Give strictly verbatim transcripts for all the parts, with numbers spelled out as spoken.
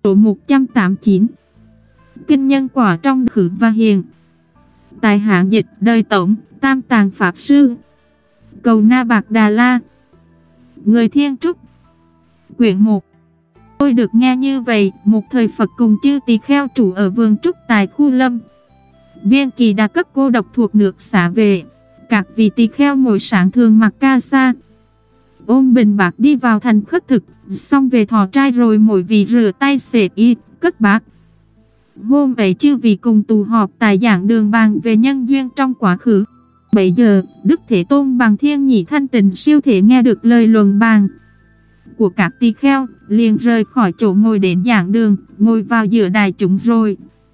Số một trăm tám mươi chín. Kinh nhân quả trong khứ và hiện. Tại hạng dịch đời tổng, Tam Tạng Pháp Sư. Cầu Na Bạc Đà La. Người Thiên Trúc. Quyển một. Tôi được nghe như vậy, một thời Phật cùng chư tỳ kheo trụ ở vườn trúc tại khu Lâm Viên Kỳ Đà Cấp cô độc thuộc nước xả về. Các vị tỳ kheo mỗi sáng thường mặc ca sa, ôm bình bát đi vào thành khất thực, xong về thọ trai rồi mỗi vị rửa tay xếp y, cất bát. Hôm ấy chư vị cùng tụ họp tại giảng đường bàn về nhân duyên trong quá khứ. Bây giờ, Đức Thế Tôn bằng thiên nhị thanh tịnh siêu thể nghe được lời luận bàn của các tỳ kheo, liền rời khỏi chỗ ngồi đến giảng đường, ngồi vào giữa đại chúng rồi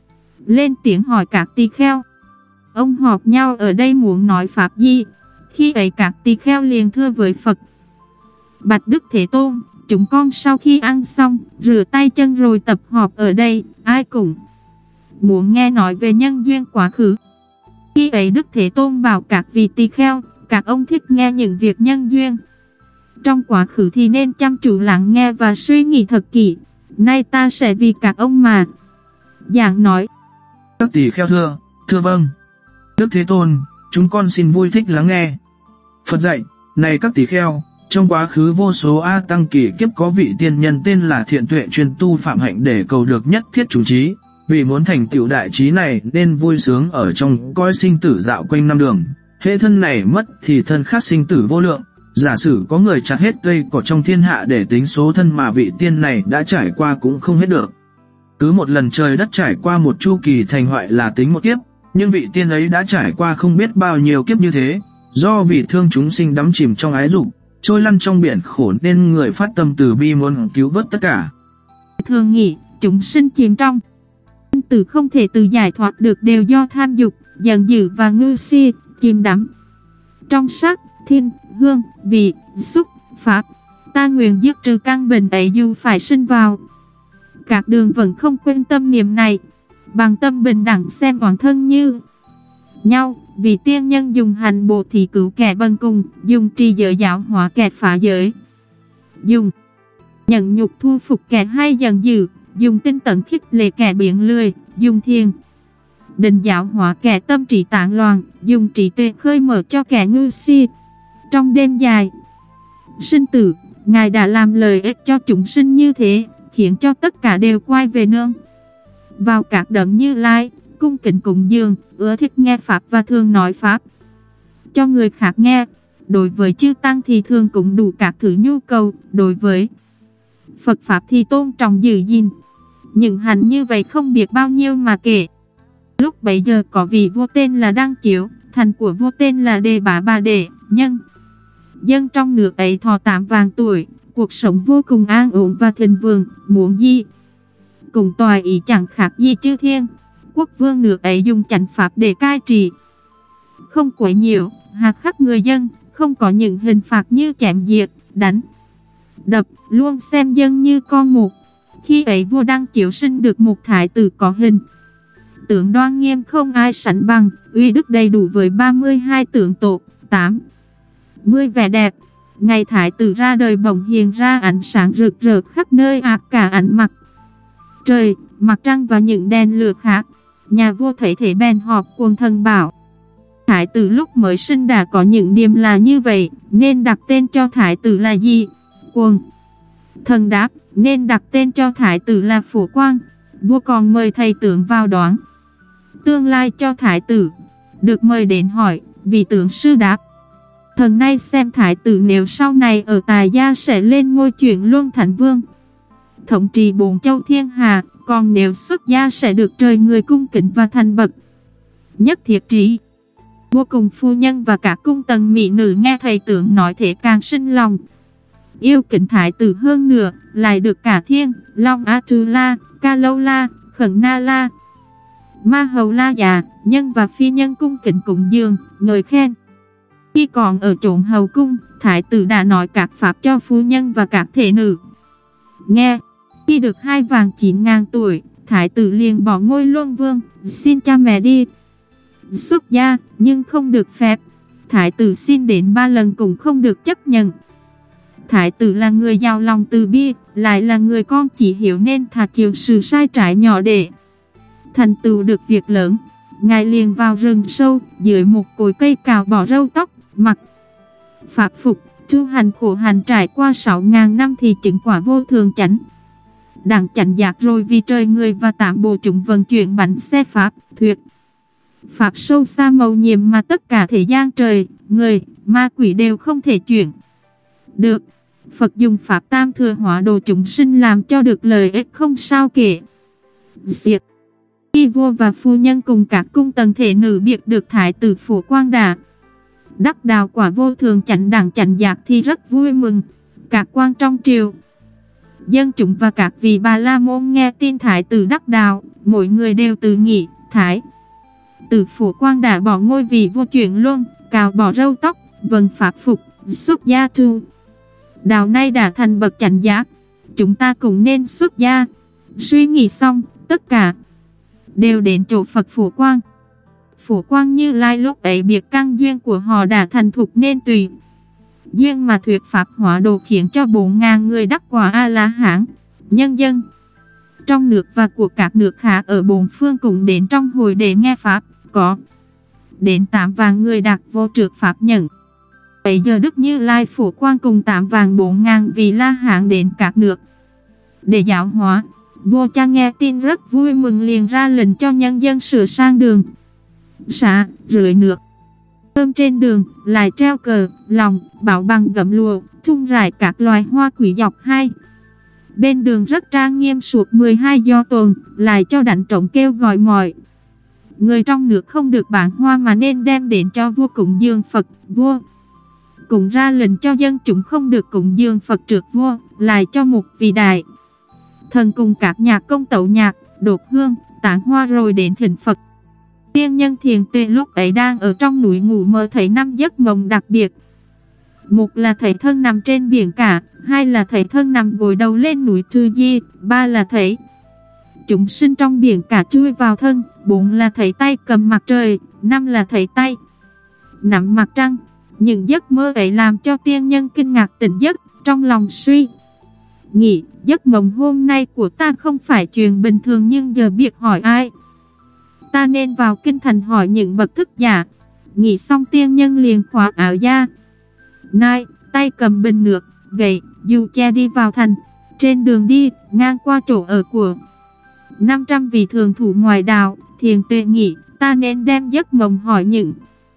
lên tiếng hỏi các tỳ kheo: ông họp nhau ở đây muốn nói pháp gì? Khi ấy các tỳ kheo liền thưa với Phật: bạch Đức Thế Tôn, chúng con sau khi ăn xong, rửa tay chân rồi tập họp ở đây, ai cũng muốn nghe nói về nhân duyên quá khứ. Khi ấy Đức Thế Tôn bảo các vị tỳ kheo, các ông thích nghe những việc nhân duyên trong quá khứ thì nên chăm chú lắng nghe và suy nghĩ thật kỹ. Nay ta sẽ vì các ông mà giảng nói. Các tỳ kheo thưa: thưa vâng, Đức Thế Tôn, chúng con xin vui thích lắng nghe. Phật dạy: này các tỳ kheo, trong quá khứ vô số A Tăng kỷ kiếp có vị tiên nhân tên là Thiện Tuệ chuyên tu phạm hạnh để cầu được nhất thiết chủ trí. Vì muốn thành tựu đại trí này nên vui sướng ở trong cõi sinh tử dạo quanh năm đường. Hễ thân này mất thì thân khác sinh tử vô lượng. Giả sử có người chặt hết cây cỏ trong thiên hạ để tính số thân mà vị tiên này đã trải qua cũng không hết được. Cứ một lần trời đất trải qua một chu kỳ thành hoại là tính một kiếp, nhưng vị tiên ấy đã trải qua không biết bao nhiêu kiếp như thế. Do vì thương chúng sinh đắm chìm trong ái dục, trôi lăn trong biển khổ nên người phát tâm từ bi muốn cứu vớt tất cả. Thường nghĩ chúng sinh chìm trong sinh tử không thể tự giải thoát được đều do tham dục, giận dữ và ngu si, chìm đắm trong sắc, thiên, hương, vị, xúc, pháp. Ta nguyện dứt trừ căn bệnh ấy dù phải sinh vào các đường vẫn không quên tâm niệm này, bằng tâm bình đẳng xem bản thân như nhau. Vì tiên nhân dùng hành bồ thí cứu kẻ bần cùng, dùng trì giới giáo hóa kẻ phá giới, dùng nhẫn nhục thu phục kẻ hay giận dữ, dùng tinh tấn khích lệ kẻ biếng lười, dùng thiền định giáo hóa kẻ tâm trí tán loạn, dùng trí tuệ khơi mở cho kẻ ngu si. Trong đêm dài sinh tử, Ngài đã làm lợi ích cho chúng sinh như thế, khiến cho tất cả đều quay về nương vào các đấng Như Lai, cung kính cúng dường, ưa thích nghe pháp và thường nói pháp cho người khác nghe. Đối với chư tăng thì thường cũng đủ các thứ nhu cầu, đối với Phật pháp thì tôn trọng giữ gìn. Những hành như vậy không biết bao nhiêu mà kể. Lúc bấy giờ có vị vua tên là Đăng Chiếu, thành của vua tên là Đề Bá Bà Đệ, nhân dân trong nước ấy thọ tám vạn tuổi, cuộc sống vô cùng an ổn và thịnh vượng, muốn gì cùng toại ý chẳng khác gì chư thiên. Quốc vương nước ấy dùng chánh pháp để cai trị, không quấy nhiễu, hà khắc người dân, không có những hình phạt như chém giết, đánh đập, luôn xem dân như con một. Khi ấy vua Đăng Chiếu sinh được một thái tử có hình tướng đoan nghiêm không ai sánh bằng, uy đức đầy đủ với ba mươi hai tướng tốt, tám mươi vẻ đẹp. Ngày thái tử ra đời bỗng hiện ra ánh sáng rực rỡ khắp nơi áp cả ánh mặt trời, mặt trăng và những đèn lửa khác. Nhà vua thấy thế bèn họp quần thần bảo: thái tử lúc mới sinh đã có những điểm là như vậy, nên đặt tên cho thái tử là gì? Quần thần đáp: nên đặt tên cho thái tử là Phổ Quang. Vua còn mời thầy tướng vào đoán tương lai cho thái tử. Được mời đến hỏi, vị tướng sư đáp: thần nay xem thái tử nếu sau này ở Tài Gia sẽ lên ngôi chuyển luân thành vương, thống trị bốn châu thiên hà, còn nếu xuất gia sẽ được trời người cung kính và thành bậc nhất thiết trí. Vua cùng phu nhân và các cung tần mỹ nữ nghe thầy tướng nói thế càng sinh lòng yêu kính thái tử hơn nữa, lại được cả thiên, long Atula, Ca Lâu La, Khẩn Na La, Ma Hầu La già, nhân và phi nhân cung kính cúng dường, ngợi khen. Khi còn ở chốn hầu cung, thái tử đã nói các pháp cho phu nhân và các thể nữ nghe. Khi được hai vạn chín ngàn tuổi, thái tử liền bỏ ngôi luân vương, xin cha mẹ đi xuất gia, nhưng không được phép. Thái tử xin đến ba lần cũng không được chấp nhận. Thái tử là người giàu lòng từ bi, lại là người con chỉ hiểu nên thà chịu sự sai trái nhỏ để thành tựu được việc lớn. Ngài liền vào rừng sâu, dưới một cội cây cào bỏ râu tóc, mặc pháp phục, tu hành khổ hạnh trải qua sáu ngàn năm thì chứng quả vô thường chánh đẳng chánh giác rồi, vì trời người và tám bộ chúng vận chuyển bánh xe pháp, thuyết pháp sâu xa màu nhiệm mà tất cả thế gian trời, người, ma quỷ đều không thể chuyển được. Phật dùng pháp tam thừa hóa độ chúng sinh làm cho được lợi ích không sao kể xiết. Khi vua và phu nhân cùng các cung tầng thể nữ biết được Thái tử Phổ Quang đã đắc đạo quả vô thường chánh đẳng chánh giác thì rất vui mừng. Các quan trong triều, dân chúng và các vị Bà La Môn nghe tin Thái tử đắc đạo, mỗi người đều tự nghĩ Thái tử Phổ Quang đã bỏ ngôi vị vua chuyển luân, cạo bỏ râu tóc, vâng pháp phục, xuất gia tu đạo nay đã thành bậc chánh giác, chúng ta cũng nên xuất gia. Suy nghĩ xong, tất cả đều đến chỗ Phật Phổ Quang. Phổ Quang Như Lai lúc ấy biết căn duyên của họ đã thành thục nên tùy duyên mà thuyết pháp hóa độ, khiến cho bốn ngàn người đắc quả A-la-hán. Nhân dân trong nước và của các nước khác ở bốn phương cũng đến trong hội để nghe pháp, có đến tám vạn người đạt vô trước pháp nhận. Bây giờ Đức Như Lai Phổ Quang cùng tám vạn bốn ngàn vị La Hán đến các nước để giáo hóa. Vua cha nghe tin rất vui mừng, liền ra lệnh cho nhân dân sửa sang đường xá, rưới nước thơm trên đường, lại treo cờ, lòng, bảo bằng gấm lụa, tung rải các loài hoa quý dọc hai bên đường rất trang nghiêm suốt mười hai do tuần, lại cho đánh trống kêu gọi mọi người trong nước không được bán hoa mà nên đem đến cho vua cúng dường Phật. Vua cũng ra lệnh cho dân chúng không được cúng dường Phật trước vua, lại cho một vị đại thần cùng các nhạc công tấu nhạc, đốt hương, tán hoa rồi đến thỉnh Phật. Tiên nhân Thiền Tuệ lúc ấy đang ở trong núi ngủ mơ thấy năm giấc mộng đặc biệt. Một là thấy thân nằm trên biển cả, hai là thấy thân nằm gối đầu lên núi Trư Di, ba là thấy chúng sinh trong biển cả chui vào thân, bốn là thấy tay cầm mặt trời, năm là thấy tay nắm mặt trăng. Những giấc mơ ấy làm cho tiên nhân kinh ngạc tỉnh giấc, trong lòng suy nghĩ, giấc mộng hôm nay của ta không phải chuyện bình thường, nhưng giờ biết hỏi ai, ta nên vào kinh thành hỏi những bậc thức giả. Nghĩ xong tiên nhân liền khoác áo da nai, tay cầm bình nước, gậy, dù che đi vào thành. Trên đường đi, ngang qua chỗ ở của năm trăm vị thường thủ ngoài đạo, Thiền Tuệ nghĩ, ta nên đem giấc mộng hỏi những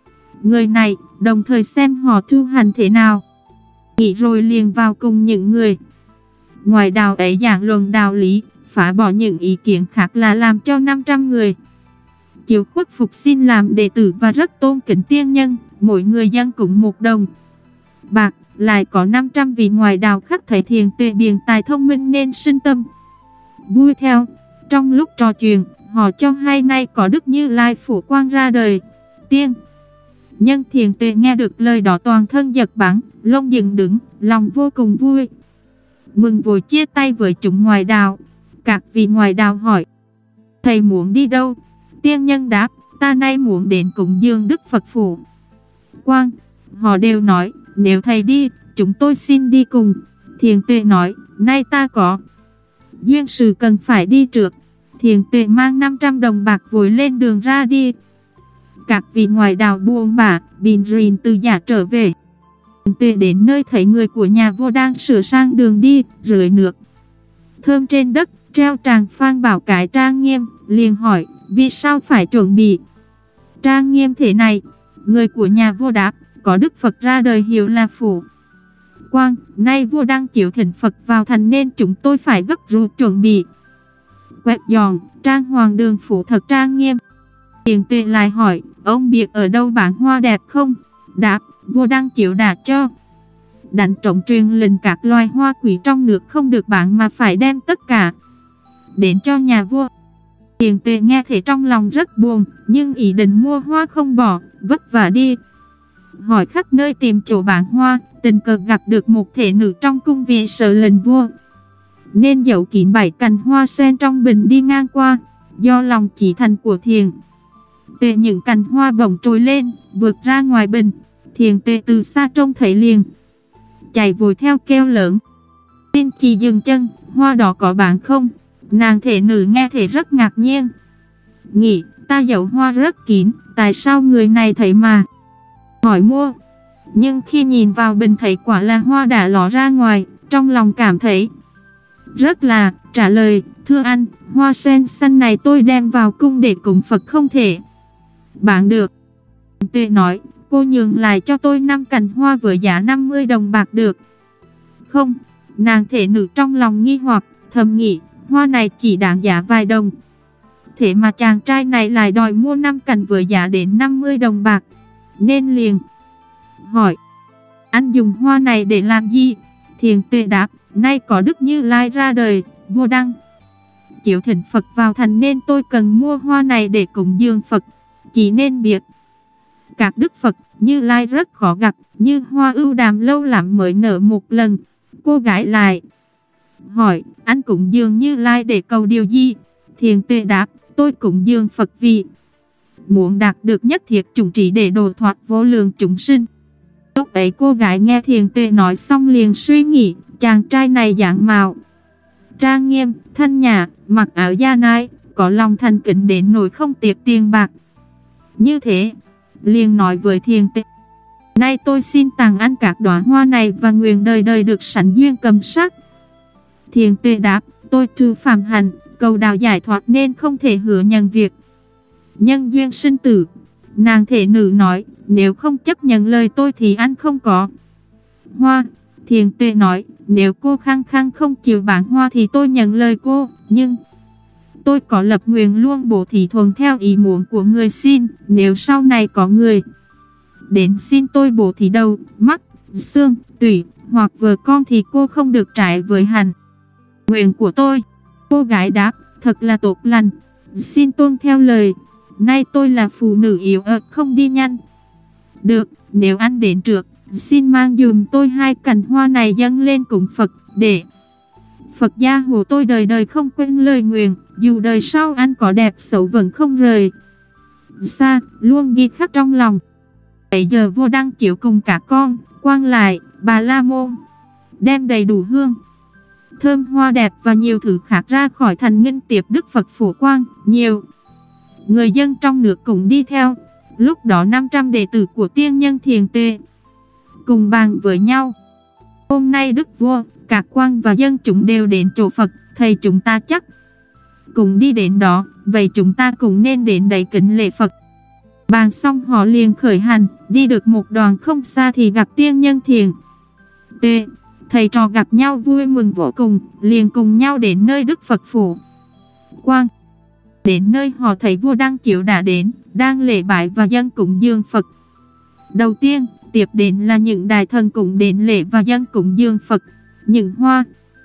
người này, đồng thời xem họ tu hành thế nào. Nghĩ rồi liền vào cùng những người ngoài đạo ấy giảng luận đạo lý, phá bỏ những ý kiến khác là làm cho năm trăm người chịu khuất phục xin làm đệ tử và rất tôn kính tiên nhân. Mỗi người dân cũng một đồng bạc, lại có năm trăm vị ngoài đạo khác thấy Thiền Tuệ biện tài thông minh nên sinh tâm vui theo. Trong lúc trò chuyện, họ cho hay nay có Đức Như Lai Phổ Quang ra đời. Tiên nhân Thiền Tuệ nghe được lời đó toàn thân giật bắn, lông dựng đứng, lòng vô cùng vui mừng, vội chia tay với chúng ngoài đạo. Các vị ngoài đạo hỏi, thầy muốn đi đâu? Tiên nhân đáp, ta nay muốn đến cúng dường Đức Phật Phổ Quang. Họ đều nói, nếu thầy đi, chúng tôi xin đi cùng. Thiền Tuệ nói, nay ta có duyên sự cần phải đi trước. Thiền Tuệ mang năm trăm đồng bạc vội lên đường ra đi. Các vị ngoài đạo buông bả, bìn rìn từ giả trở về. Thiền Tuệ đến nơi thấy người của nhà vua đang sửa sang đường đi, rưới nước thơm trên đất, treo tràng phan bảo cái trang nghiêm, liền hỏi, vì sao phải chuẩn bị trang nghiêm thế này? Người của nhà vua đáp, có Đức Phật ra đời hiệu là Phổ Quang, nay vua đang chiếu thỉnh Phật vào thành nên chúng tôi phải gấp rút chuẩn bị quét dọn, trang hoàng đường phủ thật trang nghiêm. Thiền Tuệ lại hỏi, ông biết ở đâu bán hoa đẹp không? Đáp, vua đang chiếu đạt cho đánh trống truyền lệnh các loài hoa quý trong nước không được bán mà phải đem tất cả đến cho nhà vua. Thiền Tuệ nghe thế trong lòng rất buồn, nhưng ý định mua hoa không bỏ, vất vả đi hỏi khắp nơi tìm chỗ bán hoa. Tình cờ gặp được một thể nữ trong cung vì sợ lệnh vua nên giấu kín bảy cành hoa sen trong bình đi ngang qua. Do lòng chỉ thành của Thiền Tuệ, những cành hoa bỗng trồi lên, vượt ra ngoài bình. Thiền Tuệ từ xa trông thấy liền chạy vội theo kêu lớn. Xin chị dừng chân, hoa đỏ có bán không? Nàng thể nữ nghe thể rất ngạc nhiên. Nghĩ, ta giấu hoa rất kín, tại sao người này thấy mà hỏi mua? Nhưng khi nhìn vào bình thấy quả là hoa đã ló ra ngoài, trong lòng cảm thấy rất là, trả lời, thưa anh, hoa sen xanh này tôi đem vào cung để cúng Phật không thể bán được. Tuệ nói, cô nhường lại cho tôi năm cành hoa với giá năm mươi đồng bạc được không? Nàng thể nữ trong lòng nghi hoặc, thầm nghĩ, hoa này chỉ đáng giá vài đồng. Thế mà chàng trai này lại đòi mua năm cành với giá đến năm mươi đồng bạc. Nên liền hỏi, anh dùng hoa này để làm gì? Thiền Tuệ đáp, nay có Đức Như Lai ra đời, vua đăng chiếu thỉnh Phật vào thành nên tôi cần mua hoa này để cúng dường Phật. Chỉ nên biết, các Đức Phật Như Lai rất khó gặp, như hoa ưu đàm lâu lắm mới nở một lần. Cô gái lại hỏi, anh cúng dường Như Lai để cầu điều gì? Thiền Tuệ đáp, tôi cúng dường Phật vì muốn đạt được nhất thiết chủng trí để độ thoát vô lượng chúng sinh. Lúc ấy cô gái nghe Thiền Tuệ nói xong liền suy nghĩ, chàng trai này dạng mạo trang nghiêm, thanh nhã, mặc áo da nai, có lòng thành kính đến nỗi không tiếc tiền bạc. Như thế, liền nói với Thiền Tuệ, nay tôi xin tặng anh các đóa hoa này và nguyện đời đời được sánh duyên cầm sắc. Thiền Tuệ đáp, tôi trừ phạm hạnh, cầu đạo giải thoát nên không thể hứa nhận việc nhân duyên sinh tử. Nàng thể nữ nói, nếu không chấp nhận lời tôi thì anh không có hoa. Thiền Tuệ nói, nếu cô khăng khăng không chịu bán hoa thì tôi nhận lời cô, nhưng tôi có lập nguyện luôn bố thí thuận theo ý muốn của người xin. Nếu sau này có người đến xin tôi bố thí đầu, mắt, xương, tủy hoặc vợ con thì cô không được trái với hạnh nguyện của tôi. Cô gái đáp, thật là tốt lành, xin tuân theo lời. Nay tôi là phụ nữ yếu ớt không đi nhanh được, nếu anh đến trước, xin mang dùm tôi hai cành hoa này dâng lên cúng Phật, để Phật gia hộ tôi đời đời không quên lời nguyện, dù đời sau anh có đẹp xấu vẫn không rời xa, luôn ghi khắc trong lòng. Bây giờ vua Đăng Chiếu cùng cả con, quan lại, Bà La Môn, đem đầy đủ hương, thơm hoa đẹp và nhiều thứ khác ra khỏi thành nghênh tiếp Đức Phật Phổ Quang. Nhiều người dân trong nước cũng đi theo. Lúc đó năm trăm đệ tử của tiên nhân Thiền Tuệ cùng bàn với nhau, hôm nay Đức Vua, các quan và dân chúng đều đến chỗ Phật, thầy chúng ta chắc cùng đi đến đó, vậy chúng ta cũng nên đến đấy kính lễ Phật. Bàn xong họ liền khởi hành, đi được một đoạn không xa thì gặp tiên nhân Thiền Tuệ. Thầy trò gặp nhau vui mừng vô cùng, liền cùng nhau đến nơi Đức Phật Phổ Quang. Đến nơi họ thấy vua Đăng Chiếu đã đến, đang lễ bái và dâng cúng dường Phật. Đầu tiên, tiếp đến là những đại thần cũng đến lễ và dâng cúng dường Phật. Những hoa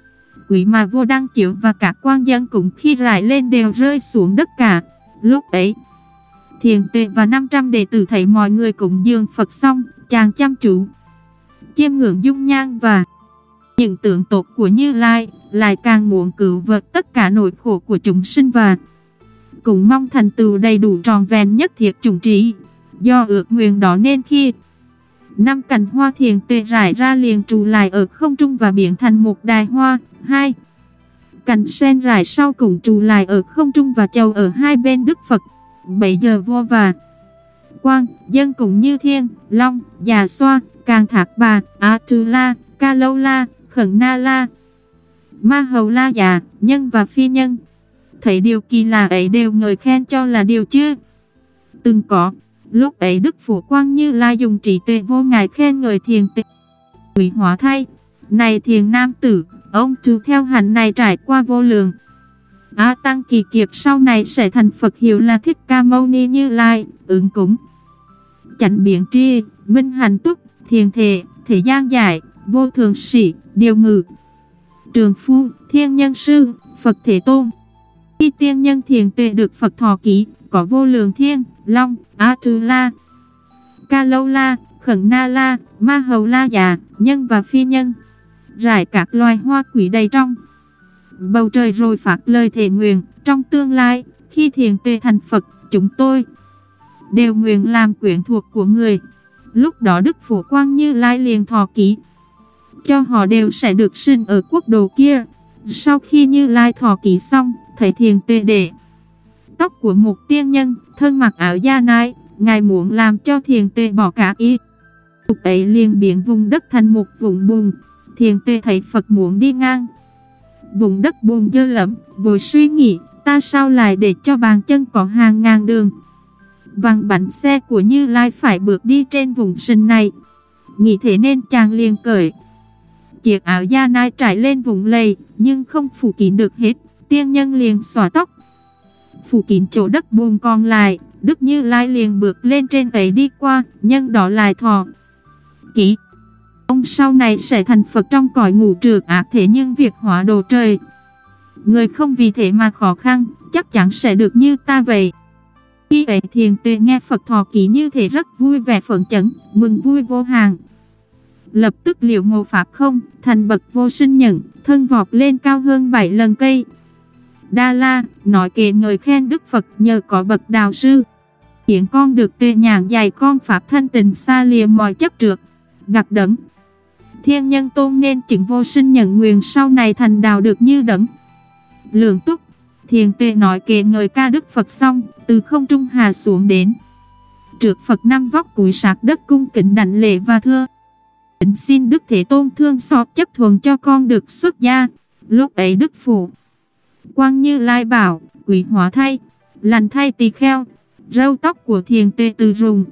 quý mà vua Đăng Chiếu và các quan dân cúng khi rải lên đều rơi xuống đất cả. Lúc ấy, Thiền Tuệ và năm trăm đệ tử thấy mọi người cúng dường Phật xong, chàng chăm chú chiêm ngưỡng dung nhan và những tượng tốt của Như Lai, lại càng muốn cứu vớt tất cả nỗi khổ của chúng sinh và cũng mong thành tựu đầy đủ tròn vẹn nhất thiết chủng trí. Do ước nguyện đó nên khi năm cành hoa Thiền Tuệ rải ra liền trụ lại ở không trung và biến thành một đài hoa. Hai cành sen rải sau cùng trụ lại ở không trung và chầu ở hai bên Đức Phật. Bây giờ vua và quan dân cũng như Thiên Long, Già Xoa, Càng Thác Bà, Atula, Ca Lâu La, Khẩn Na La, Ma Hầu La già, nhân và phi nhân, thấy điều kỳ lạ ấy đều ngợi khen cho là điều chưa từng có. Lúc ấy Đức Phổ Quang Như Lai dùng trí tuệ vô ngại khen ngợi Thiền Tuệ. Quý hóa thay, này Thiền nam tử, ông trụ theo hạnh này trải qua vô lượng A Tăng kỳ kiếp sau này sẽ thành Phật, hiệu là Thích Ca Mâu Ni Như Lai, ứng cúng chánh biến tri, minh hành túc, thiền thể, thế gian giải, vô thường sĩ, điều ngự, trường phu, thiên nhân sư, Phật Thế Tôn. Khi tiên nhân Thiền Tuệ được Phật thọ ký, có vô lượng Thiên Long, Atula, Ca Lâu La, Khẩn Na La, Ma Hầu La già, nhân và phi nhân, rải các loài hoa quý đầy trong bầu trời rồi phát lời thề nguyện, trong tương lai, khi Thiền Tuệ thành Phật, chúng tôi đều nguyện làm quyến thuộc của người. Lúc đó Đức Phổ Quang Như Lai liền thọ ký, cho họ đều sẽ được sinh ở quốc độ kia. Sau khi Như Lai thọ ký xong, thấy Thiền Tuệ để tóc của một tiên nhân, thân mặc áo da nai, ngài muốn làm cho Thiền Tuệ bỏ cả y lúc ấy liền biến vùng đất thành một vùng bùn. Thiền Tuệ thấy Phật muốn đi ngang vùng đất bùn dơ lẫm, vội suy nghĩ, ta sao lại để cho bàn chân có hàng ngàn đường vàng bánh xe của Như Lai phải bước đi trên vùng sình này. Nghĩ thế nên chàng liền cởi chiếc áo da nai trải lên vùng lầy, nhưng không phủ kín được hết. Tiên nhân liền xóa tóc, phủ kín chỗ đất bùn còn lại. Đức Như Lai liền bước lên trên ấy đi qua, nhân đó lại thọ ký. Ông sau này sẽ thành Phật trong cõi ngũ trược ác, thế nhưng việc hóa độ trời, người không vì thế mà khó khăn, chắc chắn sẽ được như ta vậy. Khi ấy Thiền Tuệ nghe Phật thọ ký như thế rất vui vẻ phấn chấn, mừng vui vô hạn. Lập tức liễu ngộ pháp không, thành bậc vô sinh nhẫn, thân vọt lên cao hơn bảy lần cây Đa La, nói kệ ngợi khen Đức Phật nhờ có bậc đạo sư, khiến con được tuệ nhãn dạy con pháp thanh tịnh, xa lìa mọi chấp trước, gặp đấng thiên nhân tôn nên chứng vô sinh nhẫn, nguyện sau này thành đạo được như đấng Lượng Túc. Thiền Tuệ nói kệ ngợi ca Đức Phật xong, từ không trung hạ xuống đến trước Phật năm vóc cúi sát đất cung kính đảnh lễ và thưa: Kính xin Đức Thế Tôn thương xót chấp thuận cho con được xuất gia. Lúc ấy Đức Phổ Quang Như Lai bảo: Quý hóa thay, lành thay tỳ kheo. Râu tóc của Thiền Tuệ từ rùng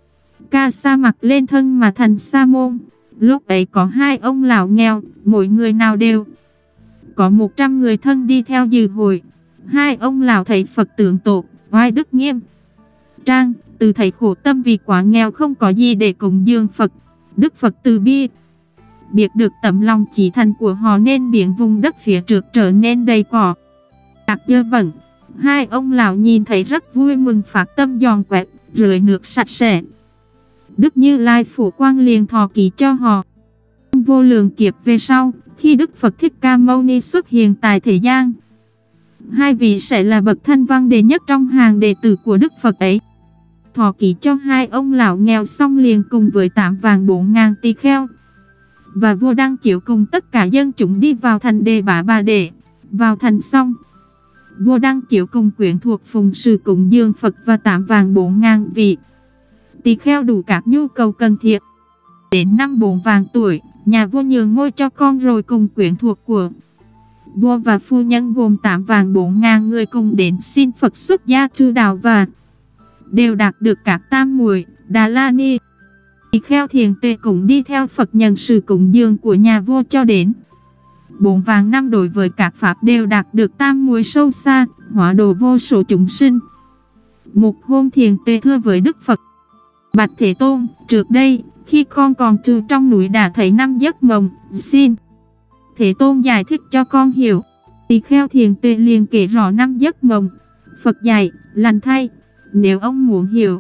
ca sa mặc lên thân mà thành sa môn. Lúc ấy có hai ông lão nghèo, mỗi người nào đều có một trăm người thân đi theo dự hội. Hai ông lão thấy Phật tượng tổ oai đức nghiêm trang, từ thấy khổ tâm vì quá nghèo không có gì để cúng dường Phật. Đức Phật từ bi biết được tấm lòng chỉ thành của họ nên biến vùng đất phía trước trở nên đầy cỏ cát dơ bẩn. Hai ông lão nhìn thấy rất vui mừng, phát tâm dọn quét rưới nước sạch sẽ. Đức Như Lai Phổ Quang liền thọ ký cho họ. Vô lượng kiếp về sau, khi Đức Phật Thích Ca Mâu Ni xuất hiện tại thế gian, hai vị sẽ là bậc thanh văn đệ nhất trong hàng đệ tử của Đức Phật ấy. Thọ ký cho hai ông lão nghèo xong liền cùng với tám vạn bốn ngàn tỳ kheo và vua Đăng Chiếu cùng tất cả dân chúng đi vào thành Đề Bá Bà Đệ. Vào thành xong, vua Đăng Chiếu cùng quyến thuộc phụng sự cúng dường Phật và tám vạn bốn ngàn vị tỳ kheo đủ các nhu cầu cần thiết. Đến năm bốn vạn tuổi, nhà vua nhường ngôi cho con rồi cùng quyến thuộc của vua và phu nhân gồm tám vạn bốn ngàn người cùng đến xin Phật xuất gia trừ đạo và đều đạt được các tam muội Đà La Ni. Tỳ kheo Thiền Tuệ cũng đi theo Phật nhận sự cúng dường của nhà vua cho đến bốn vạn năm. Đối với các pháp đều đạt được tam muội sâu xa, hóa độ vô số chúng sinh. Một hôm Thiền Tuệ thưa với Đức Phật: Bạch Thế Tôn, trước đây khi con còn trừ trong núi đã thấy năm giấc mộng, xin Thế Tôn giải thích cho con hiểu. Tỳ kheo Thiền Tuệ liền kể rõ năm giấc mộng. Phật dạy: lành thay, nếu ông muốn hiểu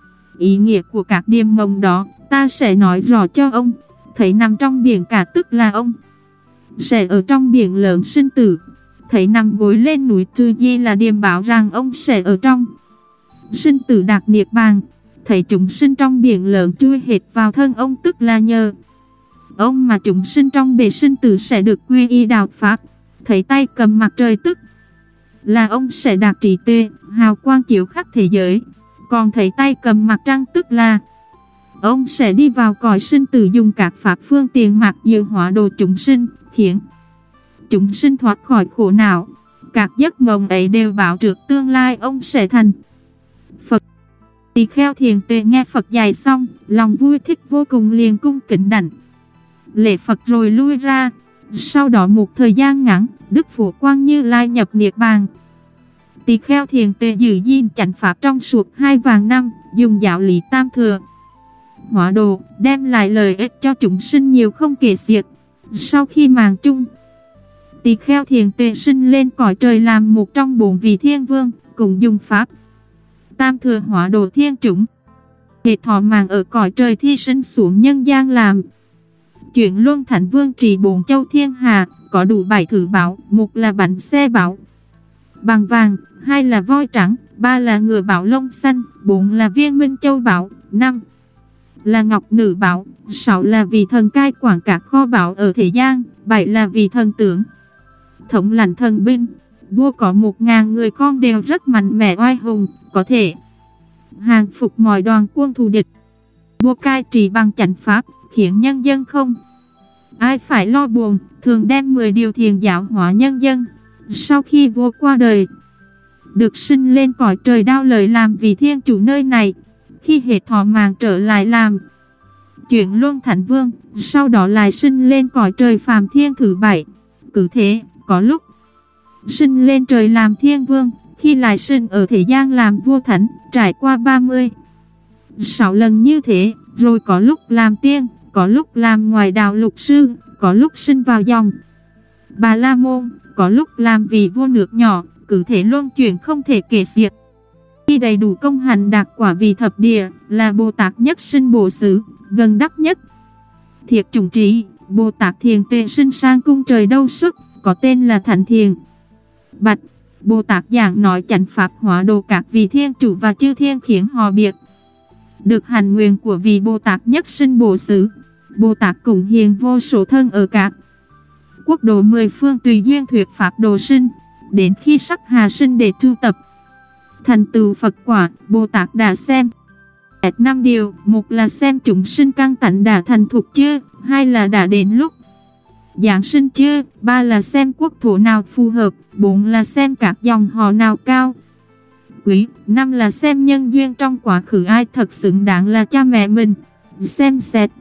ý nghĩa của các điềm mộng đó, ta sẽ nói rõ cho ông. Thấy nằm trong biển cả tức là ông sẽ ở trong biển lớn sinh tử. Thấy nằm gối lên núi Trừ Di là điềm báo rằng ông sẽ ở trong sinh tử đạt niết bàn. Thấy chúng sinh trong biển lớn chui hết vào thân ông tức là nhờ ông mà chúng sinh trong bể sinh tử sẽ được quy y đạo pháp. Thấy tay cầm mặt trời tức là ông sẽ đạt trí tuệ, hào quang chiếu khắp thế giới. Còn thấy tay cầm mặt trăng tức là ông sẽ đi vào cõi sinh tử, dùng các pháp phương tiện mặc diệu hóa độ chúng sinh, khiến chúng sinh thoát khỏi khổ não. Các giấc mộng ấy đều báo trước tương lai ông sẽ thành Phật. Tỳ kheo Thiền Tuệ nghe Phật dạy xong, lòng vui thích vô cùng, liền cung kính đảnh lễ Phật rồi lui ra. Sau đó một thời gian ngắn, Đức Phổ Quang Như Lai nhập niết bàn. Tỳ kheo Thiền Tuệ giữ gìn chánh pháp trong suốt hai vạn năm, dùng giáo lý tam thừa hóa độ, đem lại lợi ích cho chúng sinh nhiều không kể xiết. Sau khi mạng chung, Tỳ kheo Thiền Tuệ sinh lên cõi trời làm một trong bốn vị thiên vương, cùng dùng pháp tam thừa hóa độ thiên chúng. Hệ thọ mạng ở cõi trời thi sinh xuống nhân gian làm chuyển luân thánh vương, trị bốn châu thiên hà, có đủ bảy thứ bảo: một là bánh xe bảo bằng vàng, hai là voi trắng, ba là ngựa bảo lông xanh, bốn là viên minh châu bảo, năm là ngọc nữ bảo, sáu là vị thần cai quản các kho báu ở thế gian, bảy là vị thần tướng thống lãnh thần binh. Vua có một ngàn người con đều rất mạnh mẽ oai hùng, có thể hàng phục mọi đoàn quân thù địch. Vua cai trị bằng chánh pháp, khiến nhân dân không ai phải lo buồn, thường đem mười điều thiện giáo hóa nhân dân. Sau khi vua qua đời, được sinh lên cõi trời đao lời làm vị thiên chủ nơi này. Khi hết thọ mạng trở lại làm chuyển luân thánh vương, sau đó lại sinh lên cõi trời phàm thiên thứ bảy. Cứ thế, có lúc sinh lên trời làm thiên vương, khi lại sinh ở thế gian làm vua thánh, trải qua ba mươi sáu lần như thế, rồi có lúc làm tiên, có lúc làm ngoài đạo lục sư, có lúc sinh vào dòng Bà La Môn, có lúc làm vị vua nước nhỏ, cứ thế luân chuyển không thể kể xiết. Khi đầy đủ công hành đạt quả vị thập địa, là Bồ Tát nhất sinh bổ xứ, gần đắc nhất thiệt chủng trí. Bồ Tát Thiền Tuệ sinh sang cung trời đâu xuất, có tên là Thánh Thiền. Bạch Bồ Tát giảng nói chánh pháp hóa độ các vị thiên chủ và chư thiên, khiến họ biết được hành nguyện của vị Bồ Tát nhất sinh bổ xứ. Bồ Tát cũng hiện vô số thân ở các quốc độ mười phương tùy duyên thuyết pháp độ sinh, đến khi sắp hạ sinh để tu tập thành tựu Phật quả. Bồ Tát đã xem năm điều: một là xem chúng sinh căn tánh đã thành thục chưa, hai là đã đến lúc giáng sinh chưa, ba là xem quốc thổ nào phù hợp, bốn là xem các dòng họ nào cao quý, năm là xem nhân duyên trong quá khứ ai thật xứng đáng là cha mẹ mình. Xem xét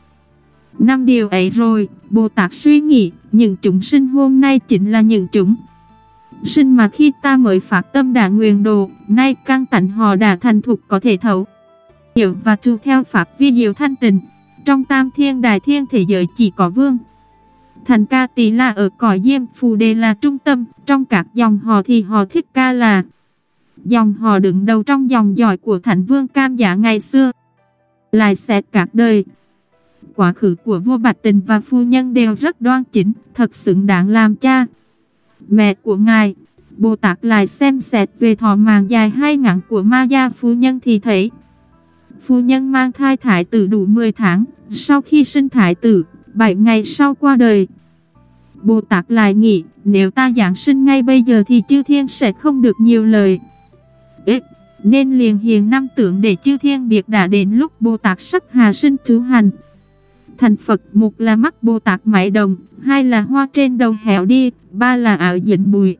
năm điều ấy rồi, Bồ Tát suy nghĩ, những chúng sinh hôm nay chính là những chúng sinh mà khi ta mới phát tâm đã nguyện độ, nay căn tánh họ đã thành thục, có thể thấu hiểu và tu theo pháp vi diệu thanh tịnh. Trong tam thiên đại thiên thế giới chỉ có vương Thành Ca Tỳ La ở cõi Diêm Phù Đề là trung tâm. Trong các dòng họ thì họ Thích Ca là dòng họ đứng đầu trong dòng dõi của Thánh Vương Cam Giá ngày xưa. Lại xét các đời quá khứ của vua Bạch Tịnh và phu nhân đều rất đoan chính, thật xứng đáng làm cha mẹ của ngài. Bồ Tát lại xem xét về thọ mạng dài hay ngắn của Ma Gia phu nhân thì thấy phu nhân mang thai thái tử đủ mười tháng, sau khi sinh thái tử, bảy ngày sau qua đời. Bồ Tát lại nghĩ, nếu ta giáng sinh ngay bây giờ thì chư thiên sẽ không được nhiều lời ích, nên liền hiện năm tượng để chư thiên biết đã đến lúc Bồ Tát sắp hạ sinh tu hành thành Phật. Một là mắt Bồ Tát mãi đồng, hai là hoa trên đầu héo đi, ba là áo dính bụi,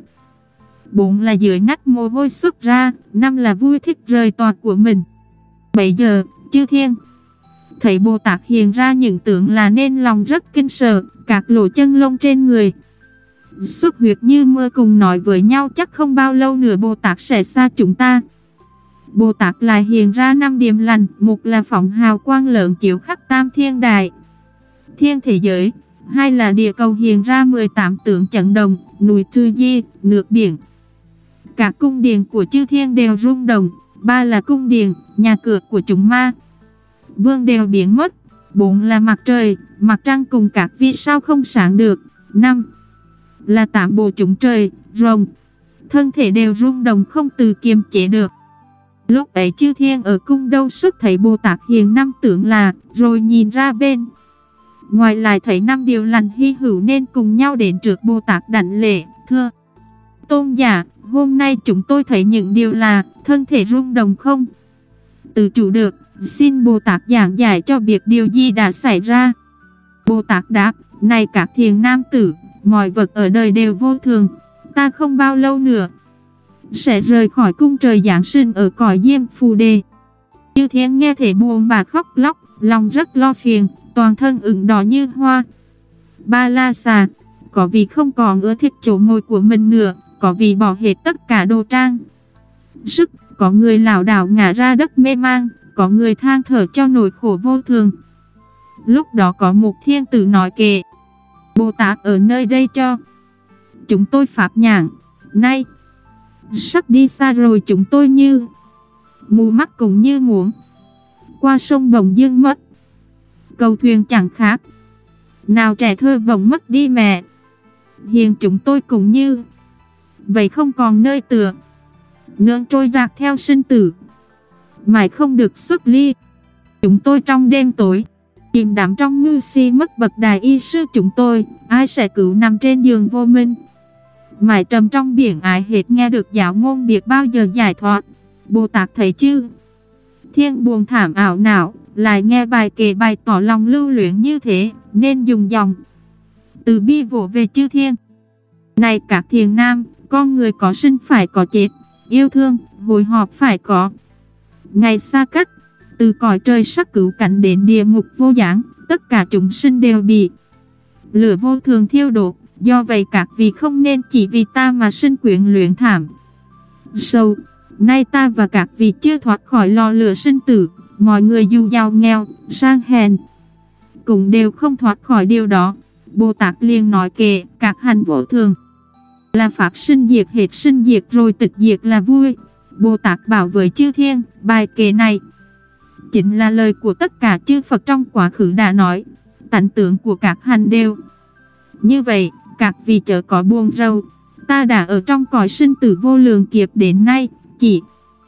bốn là dưới nách mồ hôi xuất ra, năm là vui thích rời tòa của mình. Bây giờ, chư thiên thấy Bồ Tát hiện ra những tượng là nên lòng rất kinh sợ, các lỗ chân lông trên người xuất huyết như mưa, cùng nói với nhau chắc không bao lâu nữa Bồ Tát sẽ xa chúng ta. Bồ Tát lại hiện ra năm điểm lành, một là phóng hào quang lớn chiếu khắp tam thiên đại thiên thế giới, hai là địa cầu hiện ra mười tám tượng chấn động, núi Trư Di, nước biển, các cung điện của chư thiên đều rung động, ba là cung điện, nhà cửa của chúng ma vương đều biến mất, bốn là mặt trời, mặt trăng cùng các vì sao không sáng được, năm là tám bộ chúng trời, rồng, thân thể đều rung động không tự kiềm chế được. Lúc ấy chư thiên ở cung đâu xuất thấy Bồ Tát hiện năm tượng là, rồi nhìn ra bên ngoài lại thấy năm điều lành hy hữu nên cùng nhau đến trước Bồ Tát đảnh lễ, thưa tôn giả, hôm nay chúng tôi thấy những điều là thân thể rung động không tự chủ được, xin Bồ Tát giảng giải cho biết điều gì đã xảy ra. Bồ Tát đáp, này các thiện nam tử, mọi vật ở đời đều vô thường, ta không bao lâu nữa sẽ rời khỏi cung trời giáng sinh ở cõi Diêm Phù Đề. Chư thiên nghe thể buồn bà khóc lóc, lòng rất lo phiền, toàn thân ửng đỏ như hoa. Ba La Xà, có vì không còn ưa thích chỗ ngồi của mình nữa, có vì bỏ hết tất cả đồ trang sức, có người lảo đảo ngã ra đất mê mang, có người than thở cho nỗi khổ vô thường. Lúc đó có một thiên tử nói kệ, Bồ Tát ở nơi đây cho chúng tôi pháp nhãn, nay sắp đi xa rồi, chúng tôi như mù mắt cũng như muốn qua sông bỗng dưng mất cầu thuyền chẳng khác nào trẻ thơ bỗng mất đi mẹ, hiện chúng tôi cũng như vậy không còn nơi tựa, nương trôi rạc theo sinh tử mãi không được xuất ly. Chúng tôi trong đêm tối, chìm đắm trong ngư si mất bậc đại y sư chúng tôi, ai sẽ cứu nằm trên giường vô minh. Mãi trầm trong biển ai hết nghe được giáo ngôn biết bao giờ giải thoát. Bồ Tát thấy chứ, Thiên buồn thảm ảo não, lại nghe bài kể bày tỏ lòng lưu luyến như thế, nên dùng dòng từ bi vỗ về chư thiên. Này các thiền nam, con người có sinh phải có chết, yêu thương, hồi họp phải có. Ngày xa cách, từ cõi trời sắc cứu cảnh đến địa ngục vô gián, tất cả chúng sinh đều bị lửa vô thường thiêu đốt. Do vậy các vị không nên chỉ vì ta mà sinh quyến luyện thảm sâu. Nay ta và các vị chưa thoát khỏi lò lửa sinh tử, mọi người dù giàu nghèo, sang hèn, cũng đều không thoát khỏi điều đó. Bồ Tát liền nói kệ các hành vô thường là pháp sinh diệt hết sinh diệt rồi tịch diệt là vui. Bồ Tát bảo với chư thiên, bài kệ này chính là lời của tất cả chư Phật trong quá khứ đã nói, tánh tướng của các hành đều như vậy. Các vị chớ có buồn rầu, ta đã ở trong cõi sinh tử vô lượng kiếp đến nay, chỉ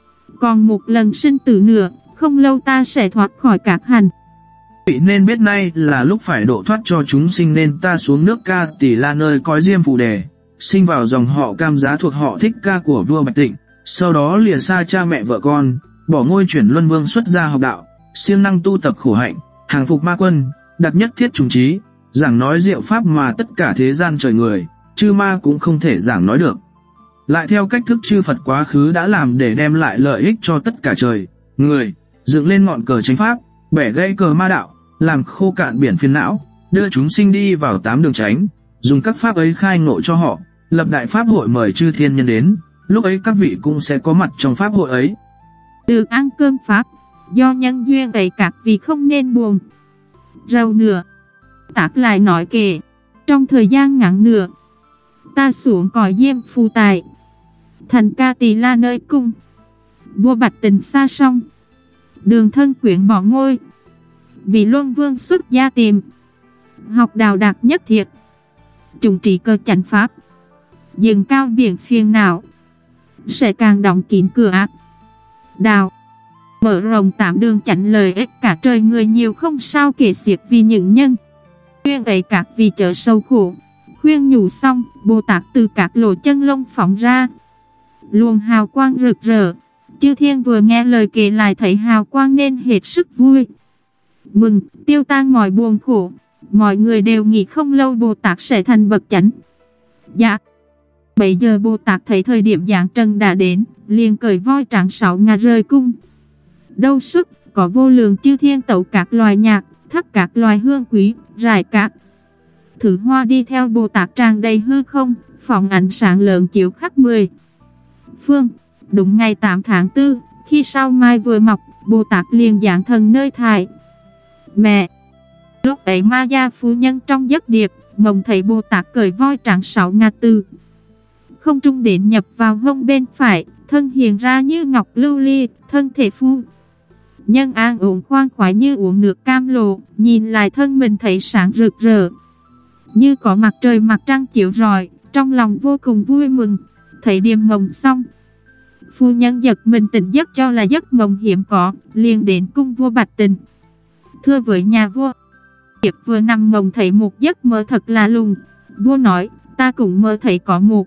còn một lần sinh tử nữa, không lâu ta sẽ thoát khỏi các hành. Vị nên biết nay là lúc phải độ thoát cho chúng sinh, nên ta xuống nước Ca Tỳ La nơi cõi Diêm Phù Đề, sinh vào dòng họ Cam Giá thuộc họ Thích Ca của vua Bạch Tịnh, sau đó lìa xa cha mẹ vợ con, bỏ ngôi chuyển luân vương xuất gia học đạo, siêng năng tu tập khổ hạnh, hàng phục ma quân, đặt nhất thiết trùng trí, giảng nói diệu pháp mà tất cả thế gian trời người, chư ma cũng không thể giảng nói được. Lại theo cách thức chư Phật quá khứ đã làm để đem lại lợi ích cho tất cả trời, người, dựng lên ngọn cờ chánh pháp, bẻ gãy cờ ma đạo, làm khô cạn biển phiền não, đưa chúng sinh đi vào tám đường chánh, dùng các pháp ấy khai ngộ cho họ, lập đại pháp hội mời chư thiên nhân đến, lúc ấy các vị cũng sẽ có mặt trong pháp hội ấy. Được ăn cơm pháp, do nhân duyên ấy các vị không nên buồn rầu nữa. Tát lại nói kệ, trong thời gian ngắn nữa, ta xuống cõi Diêm Phù tại thành Ca Tỳ La nơi cung vua Bạch Tịnh xa sông, đường thân quyển bỏ ngôi, vì luân vương xuất gia tìm học đạo đạt nhất thiệt, chúng trí cơ chánh pháp, dừng cao biển phiền não, sẽ càng đóng kín cửa ác đạo, mở rộng tám đường chánh lợi ích cả trời người nhiều không sao kể xiết. Vì những nhân khuyên ấy các vị chớ sâu khổ. Khuyên nhủ xong, Bồ Tát từ các lỗ chân lông phóng ra luồng hào quang rực rỡ. Chư thiên vừa nghe lời kể lại thấy hào quang nên hết sức vui mừng, tiêu tan mọi buồn khổ. Mọi người đều nghĩ không lâu Bồ Tát sẽ thành bậc chánh giác. Bây giờ Bồ Tát thấy thời điểm giáng trần đã đến, liền cởi voi trắng sáu ngà rời cung. Đâu xuất có vô lượng chư thiên tấu các loài nhạc, thắp các loài hương quý, rải các thứ hoa đi theo Bồ Tát tràn đầy hư không, phóng ánh sáng lớn chiếu khắp mười phương. Đúng ngày tám tháng tư, khi sao mai vừa mọc, Bồ Tát liền giáng thần nơi thải mẹ. Lúc ấy Ma Gia phu nhân trong giấc điệp mộng thấy Bồ Tát cởi voi trắng sáu ngà từ không trung đến nhập vào hông bên phải, thân hiện ra như ngọc lưu ly, thân thể phu nhân an ổn khoan khoái như uống nước cam lộ, nhìn lại thân mình thấy sáng rực rỡ như có mặt trời mặt trăng chiếu rọi, trong lòng vô cùng vui mừng. Thấy điềm mộng xong, phu nhân giật mình tỉnh giấc cho là giấc mộng hiếm có, liền đến cung vua Bạch Tịnh thưa với nhà vua. Điệp vừa nằm mộng thấy một giấc mơ thật lạ lùng. Vua nói, ta cũng mơ thấy có một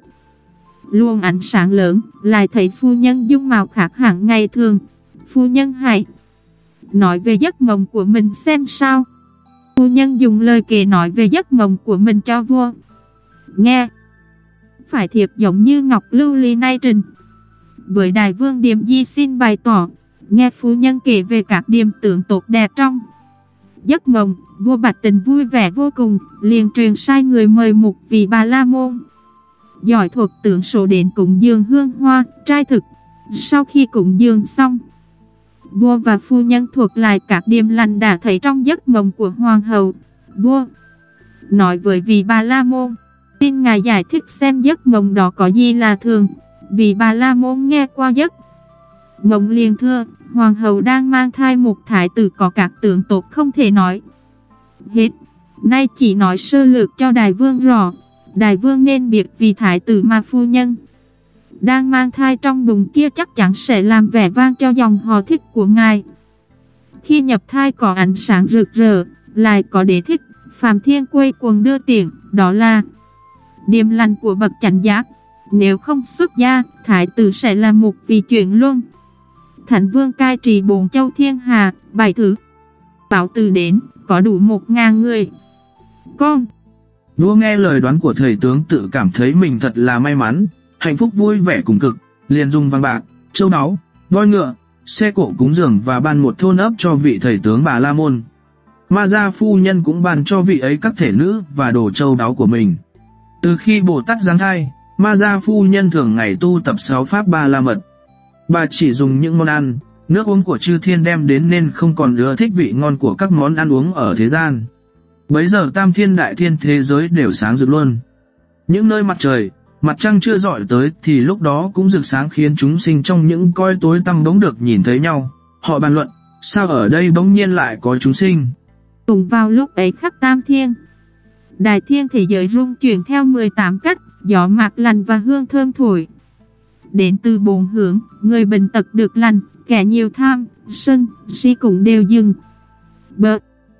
luồng ánh sáng lớn, lại thấy phu nhân dung mạo khác hẳn ngày thường. Phu nhân hãy nói về giấc mộng của mình xem sao. Phu nhân dùng lời kể nói về giấc mộng của mình cho vua nghe. Phải thiệp giống như ngọc lưu ly nay trình. Với đại vương Điềm Di xin bày tỏ. Nghe phu nhân kể về các điểm tượng tốt đẹp trong giấc mộng, vua Bạch Tịnh vui vẻ vô cùng, liền truyền sai người mời một vị Bà La Môn giỏi thuật tượng số đến cúng dường hương hoa, trai thực. Sau khi cúng dường xong, vua và phu nhân thuật lại các điềm lành đã thấy trong giấc mộng của hoàng hậu. Vua nói với vị Bà La Môn, xin ngài giải thích xem giấc mộng đó có gì là thường. Vị Bà La Môn nghe qua giấc mộng liền thưa, hoàng hậu đang mang thai một thái tử có các tướng tốt không thể nói hết, nay chỉ nói sơ lược cho đại vương rõ. Đại vương nên biết vì thái tử mà phu nhân đang mang thai trong bụng kia chắc chắn sẽ làm vẻ vang cho dòng họ Thích của ngài. khi nhập thai có ánh sáng rực rỡ, lại có đế thích. Phạm Thiên quay cuồng đưa tiền, đó là điểm lành của bậc chánh giác. Nếu không xuất gia, thái tử sẽ là một vị chuyển luân. Thánh vương cai trị bốn châu thiên hà, bảy thứ. Bảo tử đến, có đủ một ngàn người. Con Vua nghe lời đoán của thầy tướng tự cảm thấy mình thật là may mắn, hạnh phúc vui vẻ cùng cực, liền dùng vàng bạc, châu báu, voi ngựa, xe cộ cúng dường và ban một thôn ấp cho vị thầy tướng Bà La Môn. Ma Gia phu nhân cũng ban cho vị ấy các thể nữ và đồ châu báu của mình. Từ khi Bồ Tát giáng thai, Ma Gia phu nhân thường ngày tu tập sáu pháp Ba La Mật. Bà chỉ dùng những món ăn, nước uống của chư thiên đem đến nên không còn ưa thích vị ngon của các món ăn uống ở thế gian. Bấy giờ tam thiên đại thiên thế giới đều sáng rực luôn. Những nơi mặt trời, mặt trăng chưa rọi tới thì lúc đó cũng rực sáng, khiến chúng sinh trong những cõi tối tăm bỗng được nhìn thấy nhau. Họ bàn luận, sao ở đây bỗng nhiên lại có chúng sinh? Cùng vào lúc ấy khắp tam thiên, đại thiên thế giới rung chuyển theo mười tám cách, gió mát lành và hương thơm thổi. Đến từ bốn hướng, người bệnh tật được lành, kẻ nhiều tham, sân, si cũng đều dừng. Bớt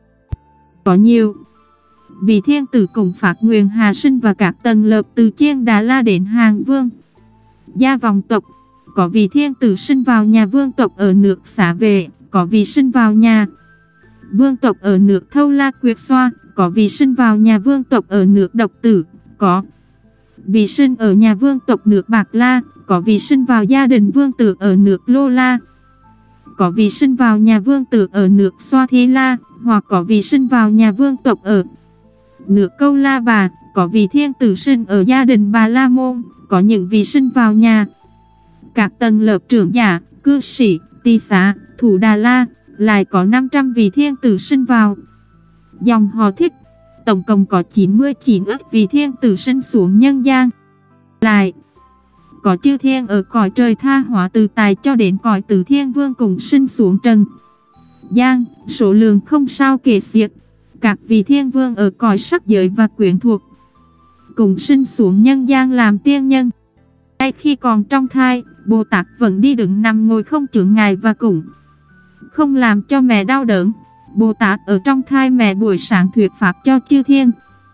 có nhiều vị thiên tử cùng phát nguyện hạ sinh và các tầng lớp từ Chiên Đà La đến Hàng Vương gia vọng tộc. Có vị thiên tử sinh vào nhà vương tộc ở nước Xá Vệ, có vị sinh vào nhà vương tộc ở nước Thâu La Quyệt Xoa, có vị sinh vào nhà vương tộc ở nước Độc Tử, có vị sinh ở nhà vương tộc nước Bạc La, có vị sinh vào gia đình vương tử ở nước Lô La, có vị sinh vào nhà vương tử ở nước Xoa Thi La, hoặc có vị sinh vào nhà vương tộc ở nước Câu La Bà, có vị thiên tử sinh ở gia đình Bà La Môn, có những vị sinh vào nhà các tầng lớp trưởng giả, cư sĩ, tỳ xá, thủ Đà La, lại có năm trăm vị thiên tử sinh vào dòng họ Thích. Tổng cộng có chín mươi chín ức vị thiên tử sinh xuống nhân gian. Lại có chư thiên ở cõi trời tha hóa từ tài cho đến cõi Tử Thiên Vương cùng sinh xuống trần gian, số lượng không sao kể xiết. Các vị thiên vương ở cõi sắc giới và quyến thuộc cùng sinh xuống nhân gian làm tiên nhân. Ngay khi còn trong thai, Bồ Tát vẫn đi đứng nằm ngồi không chướng ngại và cũng không làm cho mẹ đau đớn. Bồ Tát ở trong thai mẹ buổi sáng thuyết pháp cho chư thiên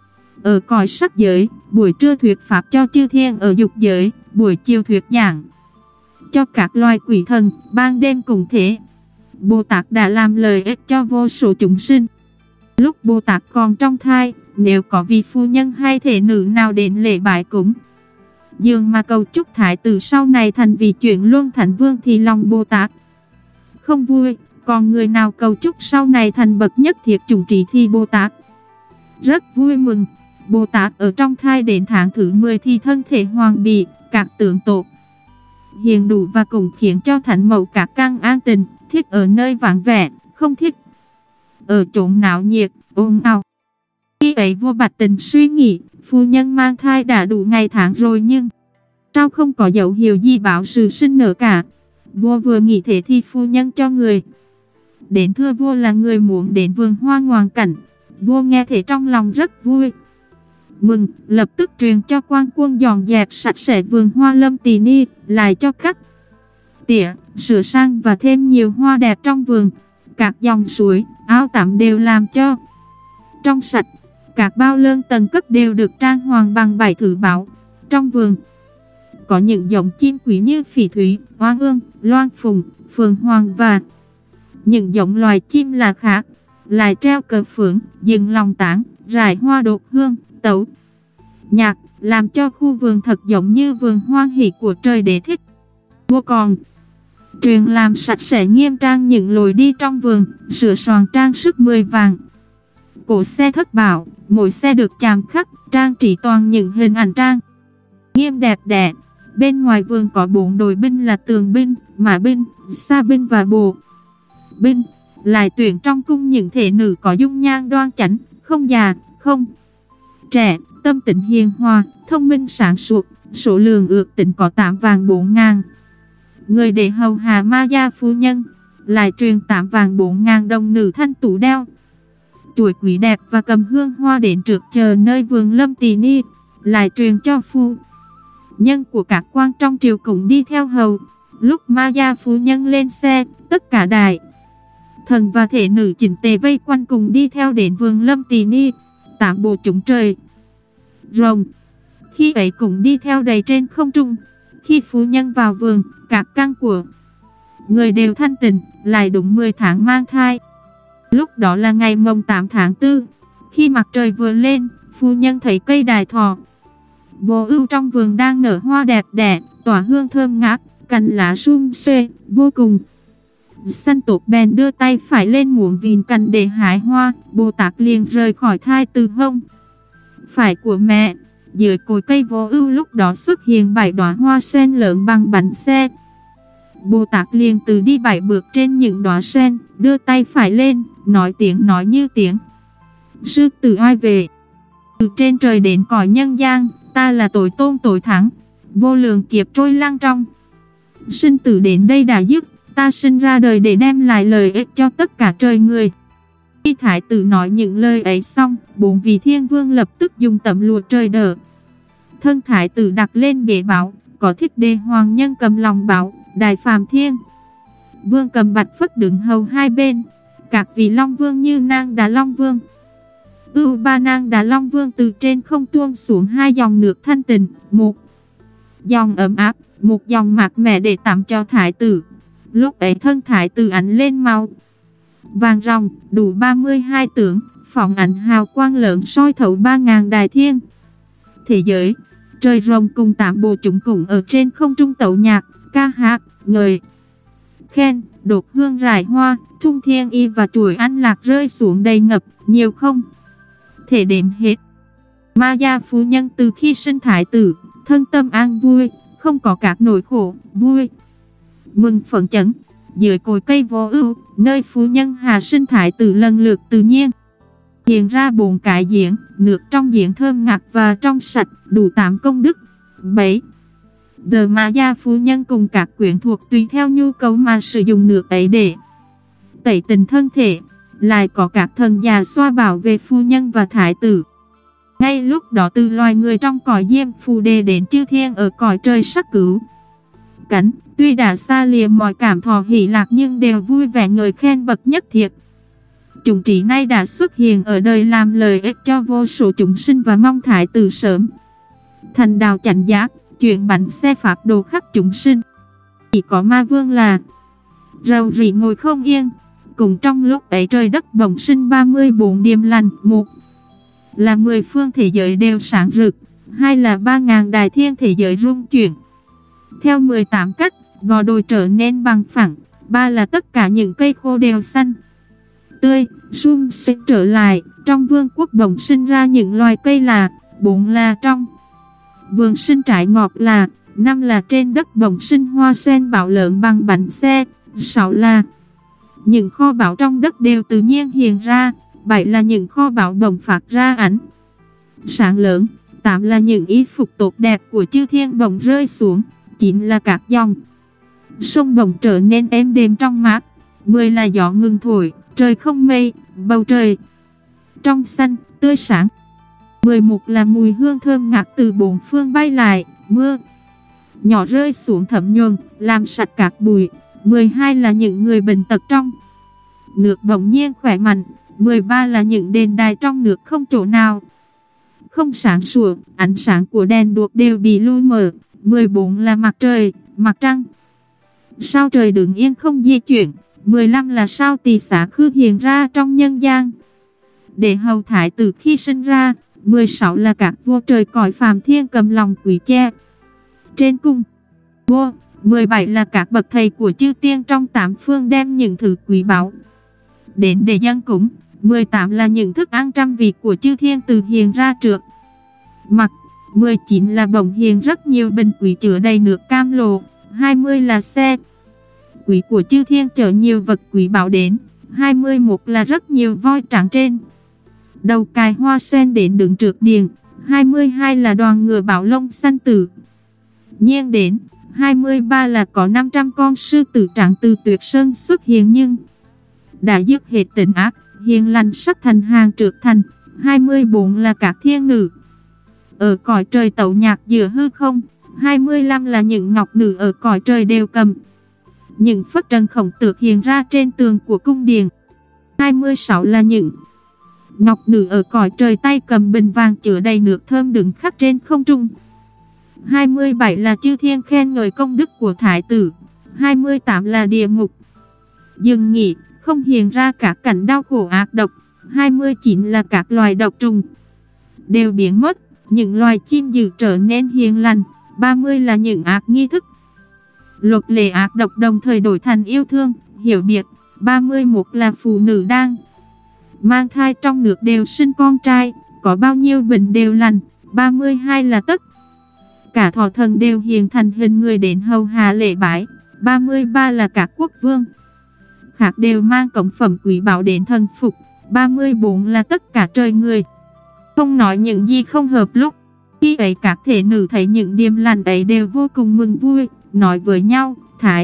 ở cõi sắc giới, buổi trưa thuyết pháp cho chư thiên ở dục giới, buổi chiều thuyết giảng cho các loài quỷ thần, ban đêm cũng thế. Bồ Tát đã làm lợi ích cho vô số chúng sinh. Lúc Bồ Tát còn trong thai, nếu có vị phu nhân hay thể nữ nào đến lễ bái cúng dường mà cầu chúc thái tử sau này thành vị chuyển luân thánh vương thì lòng Bồ Tát không vui. Còn người nào cầu chúc sau này thành bậc nhất thiết chủng trí thì Bồ Tát rất vui mừng. Bồ Tát ở trong thai đến tháng thứ mười thì thân thể hoàng bị các tướng tốt hiền đủ và cũng khiến cho thánh mẫu các căn an tình, thích ở nơi vắng vẻ, không thích ở chốn náo nhiệt, ồn ào. Khi ấy vua Bạch Tình suy nghĩ, phu nhân mang thai đã đủ ngày tháng rồi nhưng sao không có dấu hiệu gì báo sự sinh nở cả. Vua vừa nghĩ thế thì phu nhân cho người đến thưa vua là người muốn đến vườn hoa ngoạn cảnh. Vua nghe thế trong lòng rất vui mừng, lập tức truyền cho quan quân dọn dẹp sạch sẽ vườn hoa Lâm Tỳ Ni, lại cho cắt tỉa, sửa sang và thêm nhiều hoa đẹp trong vườn. Các dòng suối, ao tắm đều làm cho trong sạch. Các bao lơn tầng cấp đều được trang hoàng bằng bảy thứ báu. Trong vườn có những giống chim quý như phỉ thúy, oan ương, loan phụng, phượng hoàng và những giống loài chim là khác. Lại treo cờ phượng, dừng lòng tán, rải hoa đột hương, tấu nhạc, làm cho khu vườn thật giống như vườn hoan hỷ của trời đế thích. Vua còn truyền làm sạch sẽ nghiêm trang những lối đi trong vườn, sửa soạn trang sức mười vàng cổ xe thất bảo, mỗi xe được chạm khắc, trang trí toàn những hình ảnh trang nghiêm đẹp đẽ. Bên ngoài vườn có bốn đội binh là tường binh, mã binh, sa binh và bộ binh. Lại tuyển trong cung những thể nữ có dung nhan đoan chánh, không già, không trẻ, tâm tính hiền hòa, thông minh sáng suốt. Số lượng ước tính có tám vạn bốn ngàn người để hầu hạ Ma Gia phu nhân. Lại truyền tám vạn bốn ngàn đồng nữ thanh tú đeo chuỗi quý đẹp và cầm hương hoa đến trước chờ nơi vườn Lâm Tỳ Ni. Lại truyền cho phu nhân của các quan trong triều cũng đi theo hầu. Lúc Ma Gia phu nhân lên xe, tất cả đại Thần và thể nữ chỉnh tề vây quanh cùng đi theo đến vườn Lâm Tỳ Ni, tám bộ chúng trời rồng. Khi ấy cũng đi theo đầy trên không trung. Khi phu nhân vào vườn, các căn của người đều thanh tịnh, lại đúng mười tháng mang thai. Lúc đó là ngày mồng tám tháng tư. Khi mặt trời vừa lên, phu nhân thấy cây đài thọ vô ưu trong vườn đang nở hoa đẹp đẽ, tỏa hương thơm ngát, cành lá sum xuê, vô cùng xanh tốt, bèn đưa tay phải lên muốn vìn cành để hái hoa. Bồ Tát liền rời khỏi thai từ hông phải của mẹ. Dưới cội cây vô ưu lúc đó xuất hiện bảy đóa hoa sen lớn bằng bánh xe. Bồ Tát liền từ đi bảy bước trên những đóa sen, đưa tay phải lên, nói tiếng nói như tiếng sư tử oai vệ. Từ trên trời đến cõi nhân gian, ta là tối tôn tối thắng, vô lượng kiếp trôi lăng trong sinh tử đến đây đã dứt. Ta sinh ra đời để đem lại lợi ích cho tất cả trời người. Khi thái tử nói những lời ấy xong, bốn vị thiên vương lập tức dùng tấm lụa trời đỡ thân thái tử đặt lên ghế bảo, có Thích Đề hoàng nhân cầm lòng bảo, Đại Phạm Thiên vương cầm Bạch Phất đứng hầu hai bên. Các vị long vương như Nang Đà Long Vương, Ưu Ba Nang Đà Long Vương từ trên không tuôn xuống hai dòng nước thanh tịnh, một dòng ấm áp, một dòng mát mẻ để tắm cho thái tử. Lúc ấy thân thái tử ánh lên màu vàng ròng, đủ ba mươi hai tướng, phóng ánh hào quang lớn soi thấu ba ngàn đại thiên thế giới. Trời rồng cùng tám bộ chúng cùng ở trên không trung tấu nhạc, ca hát, ngợi khen, đốt hương rải hoa, trung thiên y và chuỗi ăn lạc rơi xuống đầy ngập, nhiều không thể đếm hết. Ma gia phu nhân từ khi sinh thái tử, thân tâm an vui, không có các nỗi khổ, vui mừng phấn chấn. Dưới cội cây vô ưu, nơi phu nhân hạ sinh thái tử lần lượt tự nhiên hiện ra bốn cái giếng, nước trong giếng thơm ngát và trong sạch, đủ tám công đức. bảy. Đờ Ma gia phu nhân cùng các quyến thuộc tùy theo nhu cầu mà sử dụng nước ấy để tẩy tịnh thân thể. Lại có các thần già xoa bảo vệ phu nhân và thái tử. Ngay lúc đó từ loài người trong cõi Diêm Phù Đề đến chư thiên ở cõi trời sắc cứu cánh, tuy đã xa lìa mọi cảm thọ hỷ lạc nhưng đều vui vẻ ngợi khen bậc nhất thiệt. Chúng trí nay đã xuất hiện ở đời làm lợi ích cho vô số chúng sinh và mong thái tử sớm thành đạo chánh giác, chuyển bánh xe pháp độ khắp chúng sinh. Chỉ có ma vương là rầu rĩ ngồi không yên. Cùng trong lúc ấy trời đất bỗng sinh ba mươi bốn điềm lành, một là mười phương thế giới đều sáng rực, hai là ba ngàn đại thiên thế giới rung chuyển theo mười tám cách, gò đồi trở nên bằng phẳng, ba là tất cả những cây khô đều xanh tươi, sum xuê trở lại. Trong vương quốc bỗng sinh ra những loài cây là, bốn là trong vườn sinh trái ngọt là, năm là trên đất bỗng sinh hoa sen bảo lớn bằng bánh xe, sáu là những kho báu trong đất đều tự nhiên hiện ra, bảy là những kho báu bỗng phát ra ánh sáng lớn, tám là những y phục tốt đẹp của chư thiên bỗng rơi xuống, chín là các dòng sông bỗng trở nên êm đềm trong mát, mười là gió ngừng thổi, trời không mây, bầu trời trong xanh, tươi sáng. mười một là mùi hương thơm ngát từ bốn phương bay lại, mưa nhỏ rơi xuống thấm nhuần, làm sạch các bụi. mười hai là những người bệnh tật trong nước bỗng nhiên khỏe mạnh. mười ba là những đền đài trong nước không chỗ nào không sáng sủa, ánh sáng của đèn đuốc đều bị lui mở. mười bốn là mặt trời, mặt trăng, sao trời đứng yên không di chuyển. mười lăm là sao Tỳ Xá Khư hiện ra trong nhân gian để hầu thái tử khi sinh ra. mười sáu là các vua trời cõi phàm thiên cầm lòng quý che trên cung vua. mười bảy là các bậc thầy của chư tiên trong tám phương đem những thứ quý báu đến để dâng cúng. mười tám là những thức ăn trăm vị của chư thiên từ hiện ra trước mặt. mười chín là bỗng hiện rất nhiều bình quý chứa đầy nước cam lộ. hai mươi là xe quý của chư thiên chở nhiều vật quý báu đến. hai mươi mốt là rất nhiều voi trắng trên đầu cài hoa sen đến đứng trước điện. hai mươi hai là đoàn ngựa bảo lông xanh tử nhiên đến. hai mươi ba là có năm trăm con sư tử trắng từ Tuyệt Sơn xuất hiện nhưng đã dứt hết tình ác, hiền lành sắp thành hàng trước thành. hai mươi bốn là các thiên nữ ở cõi trời tấu nhạc giữa hư không. hai mươi lăm là những ngọc nữ ở cõi trời đều cầm những phất trần khổng tước hiện ra trên tường của cung điện. hai mươi sáu là những ngọc nữ ở cõi trời tay cầm bình vàng chứa đầy nước thơm đứng khắp trên không trung. hai mươi bảy là chư thiên khen ngợi công đức của thái tử. hai mươi tám là địa ngục dừng nghỉ, không hiện ra các cảnh đau khổ ác độc. hai mươi chín là các loài độc trùng đều biến mất, những loài chim dữ trở nên hiền lành. ba mươi là những ác nghi thức, luật lệ ác độc đồng thời đổi thành yêu thương, hiểu biết. ba mươi mốt là phụ nữ đang mang thai trong nước đều sinh con trai, có bao nhiêu bệnh đều lành. ba mươi hai là tất cả thọ thần đều hiện thành hình người đến hầu hạ lễ bái. ba mươi ba là các quốc vương khác đều mang cống phẩm quý báu đến thần phục. ba mươi bốn là tất cả trời người không nói những gì không hợp lúc. Khi ấy các thể nữ thấy những điềm lành ấy đều vô cùng mừng vui, nói với nhau: Thái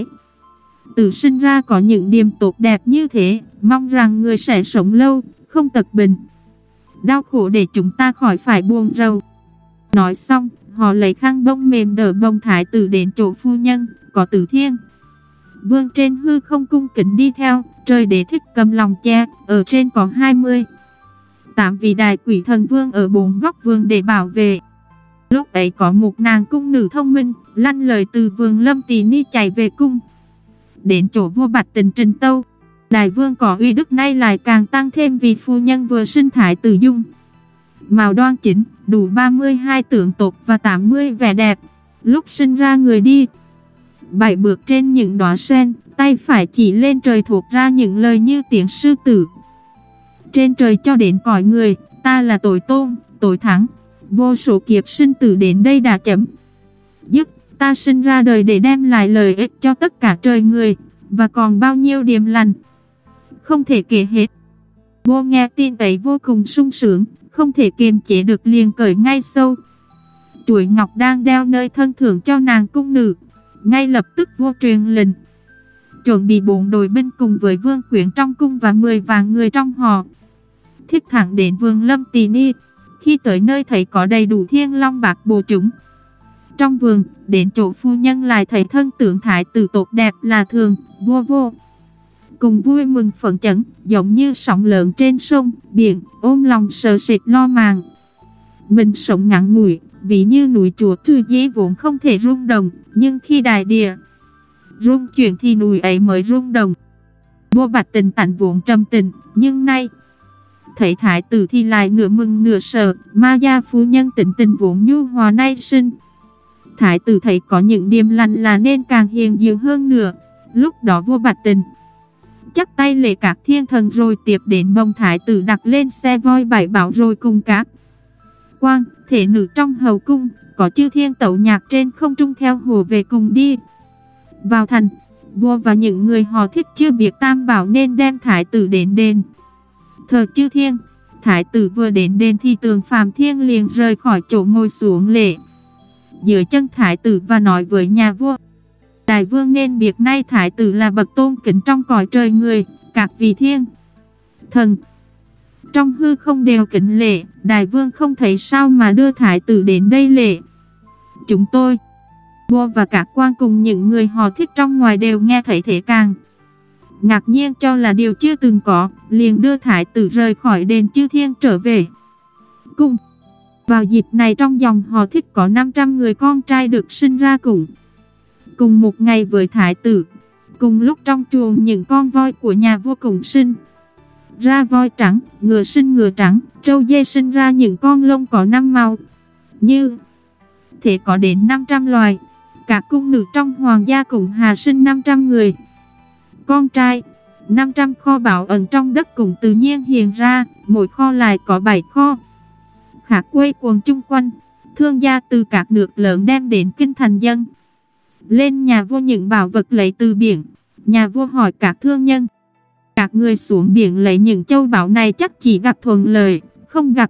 tử sinh ra có những điềm tốt đẹp như thế, mong rằng người sẽ sống lâu, không tật bệnh đau khổ để chúng ta khỏi phải buồn rầu. Nói xong, họ lấy khăn bông mềm đỡ bông thái tử đến chỗ phu nhân. Có Tử Thiên Vương trên hư không cung kính đi theo. Trời Đế Thích cầm lòng che, ở trên có hai mươi tám vị đại quỷ thần vương ở bốn góc vườn để bảo vệ. Lúc ấy có một nàng cung nữ thông minh, lanh lời từ vườn Lâm Tỳ Ni chạy về cung, đến chỗ vua Bạch Tình trình tâu. Đại vương có uy đức nay lại càng tăng thêm vì phu nhân vừa sinh thái tử dung mạo đoan chính, đủ ba mươi hai tượng tốt và tám mươi vẻ đẹp. Lúc sinh ra người đi bảy bước trên những đóa sen, tay phải chỉ lên trời thuộc ra những lời như tiếng sư tử: trên trời cho đến cõi người, ta là tối tôn, tối thắng, vô số kiếp sinh tử đến đây đã chấm dứt. Ta sinh ra đời để đem lại lợi ích cho tất cả trời người, và còn bao nhiêu điềm lành không thể kể hết. Vua nghe tin ấy vô cùng sung sướng, không thể kiềm chế được liền cởi ngay sâu chuỗi ngọc đang đeo nơi thân thưởng cho nàng cung nữ. Ngay lập tức vua truyền lệnh chuẩn bị bốn đội binh cùng với vương quyến trong cung và mười vạn người trong họ, thiết thẳng đến vườn Lâm Tỳ Ni. Khi tới nơi thấy có đầy đủ thiên long bạc bồ chúng trong vườn, đến chỗ phu nhân lại thấy thân tượng thái tử tốt đẹp là thường. Vua vô cùng vui mừng phấn chấn, giống như sóng lớn trên sông biển, ôm lòng sợ sệt lo màng. Mình sống ngắn ngủi, ví như núi chùa trừ dế vốn không thể rung động, nhưng khi đại địa rung chuyển thì núi ấy mới rung động. Vua Bạch Tình tánh vốn trầm tĩnh, nhưng nay thấy thái tử thì lại nửa mừng nửa sợ. Ma gia phu nhân tính tình vốn nhu hòa nay sinh thái tử thấy có những điềm lành là nên càng hiền dịu hơn nữa. Lúc đó vua Bạch Tình chắp tay lễ các thiên thần rồi tiếp đến bồng thái tử đặt lên xe voi bảy bảo rồi cùng các quan thể nữ trong hậu cung, có chư thiên tẩu nhạc trên không trung theo hồ về cùng đi vào thành. Vua và những người họ thích chưa biết tam bảo nên đem thái tử đến đền thờ chư thiên. Thái tử vừa đến đền thì Tường Phàm Thiên liền rời khỏi chỗ ngồi xuống lễ dưới chân thái tử và nói với nhà vua: Đại vương nên biết nay thái tử là bậc tôn kính trong cõi trời người, các vị thiên thần trong hư không đều kính lễ. Đại vương không thấy sao mà đưa thái tử đến đây lễ chúng tôi. Vua và các quan cùng những người họ thích trong ngoài đều nghe thấy thế càng ngạc nhiên cho là điều chưa từng có, liền đưa thái tử rời khỏi đền chư thiên trở về cung. Vào dịp này trong dòng họ thích có năm trăm người con trai được sinh ra cùng cùng một ngày với thái tử. Cùng lúc trong chuồng những con voi của nhà vua cùng sinh ra voi trắng, ngựa sinh ngựa trắng, trâu dê sinh ra những con lông có năm màu. Như thế có đến năm trăm loài. Các cung nữ trong hoàng gia cùng hà sinh năm trăm người con trai. năm trăm kho báu ẩn trong đất cũng tự nhiên hiện ra, mỗi kho lại có bảy kho khác quây quần chung quanh. Thương gia từ các nước lớn đem đến kinh thành dân lên nhà vua những bảo vật lấy từ biển. Nhà vua hỏi các thương nhân: các người xuống biển lấy những châu báu này chắc chỉ gặp thuận lợi, không gặp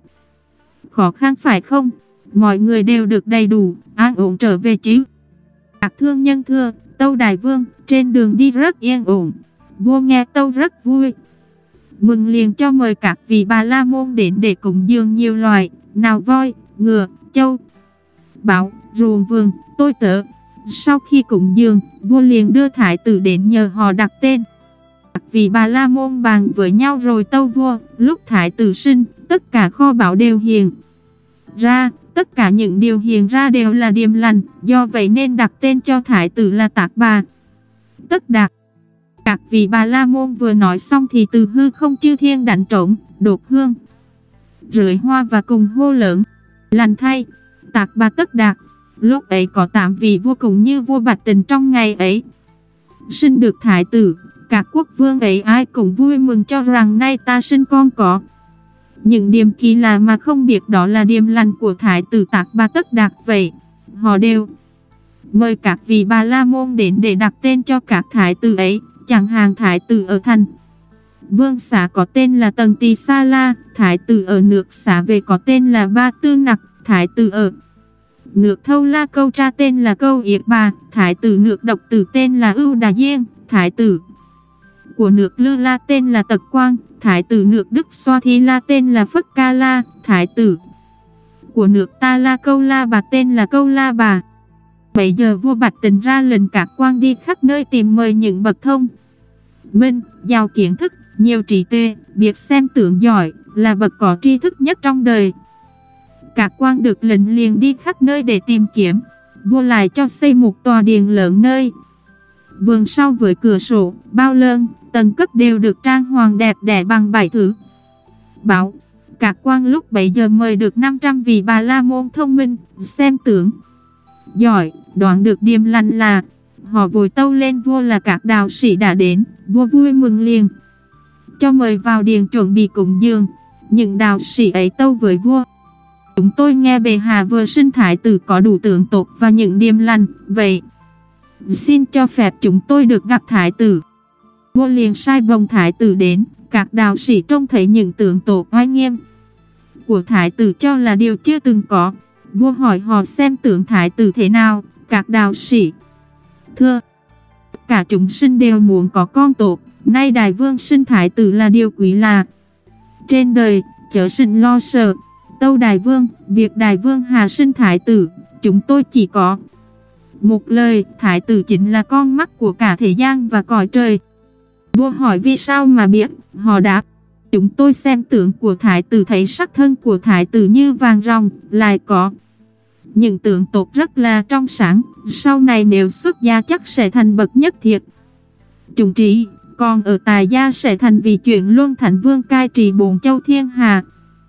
khó khăn phải không? Mọi người đều được đầy đủ, an ổn trở về chứ? Các thương nhân thưa: tâu đại vương, trên đường đi rất yên ổn. Vua nghe tâu rất vui, mừng liền cho mời các vị Bà La Môn đến để cúng dường nhiều loài, nào voi, ngựa, châu báu, ruộng vườn, tôi tớ. Sau khi cúng dường, vua liền đưa thái tử đến nhờ họ đặt tên. Vì Bà La Môn bàn với nhau rồi tâu vua, lúc thái tử sinh, tất cả kho báu đều hiện ra, tất cả những điều hiện ra đều là điềm lành, do vậy nên đặt tên cho thái tử là Tạc Bà Tất Đạt. Các vị Bà La Môn vừa nói xong thì từ hư không chư thiên đánh trống, đốt hương, rưỡi hoa và cùng hô lớn, lành thay, Tạc Bà Tất Đạt. Lúc ấy có tám vị vua cùng như vua Bạch Tình trong ngày ấy sinh được thái tử. Các quốc vương ấy ai cũng vui mừng cho rằng nay ta sinh con có những điểm kỳ lạ mà không biết đó là điểm lành của thái tử Tạc Bà Tất Đạt. Vậy họ đều mời các vị Bà La Môn đến để đặt tên cho các thái tử ấy. Chẳng hạn thái tử ở thành Vương Xá có tên là Tần Tỳ Sa La, thái tử ở nước Xá Vệ có tên là Ba Tư Nặc, thái tử ở nước Thâu La Câu Tra tên là Câu Yết Bà, thái tử nước Độc Tử tên là Ưu Đà Diên, thái tử của nước Lư La tên là Tật Quang, thái tử nước Đức Xoa Thi La tên là Phất Ca La, thái tử của nước Ta La Câu La Bà tên là Câu La Bà. Bây giờ vua Bạch Tình ra lệnh các quan đi khắp nơi tìm mời những bậc thông minh, giàu kiến thức, nhiều trí tuệ, biết xem tướng giỏi, là bậc có tri thức nhất trong đời. Các quan được lệnh liền đi khắp nơi để tìm kiếm. Vua lại cho xây một tòa điện lớn nơi vườn sau với cửa sổ, bao lơn, tầng cấp đều được trang hoàng đẹp đẽ bằng bảy thứ báu. Các quan lúc bấy giờ mời được năm trăm vị Bà La Môn thông minh, xem tướng giỏi, đoán được điểm lành là họ vội tâu lên vua là các đạo sĩ đã đến. Vua vui mừng liền cho mời vào điện chuẩn bị cúng dường. Những đạo sĩ ấy tâu với vua, chúng tôi nghe bệ hạ vừa sinh thái tử có đủ tướng tốt và những điểm lành, vậy xin cho phép chúng tôi được gặp thái tử. Vua liền sai bồng thái tử đến. Các đạo sĩ trông thấy những tướng tốt oai nghiêm của thái tử cho là điều chưa từng có. Vua hỏi họ xem tướng thái tử thế nào. Các đạo sĩ thưa, cả chúng sinh đều muốn có con tốt, nay đại vương sinh thái tử là điều quý lạ trên đời, chớ sinh lo sợ. Tâu đại vương, việc đại vương hà sinh thái tử, chúng tôi chỉ có một lời, thái tử chính là con mắt của cả thế gian và cõi trời. Vua hỏi vì sao mà biết, họ đáp, chúng tôi xem tướng của thái tử thấy sắc thân của thái tử như vàng ròng, lại có những tướng tốt rất là trong sáng, sau này nếu xuất gia chắc sẽ thành bậc nhất thiệt chúng trí, còn ở tài gia sẽ thành vị chuyển luân thánh vương cai trị bốn châu thiên hà.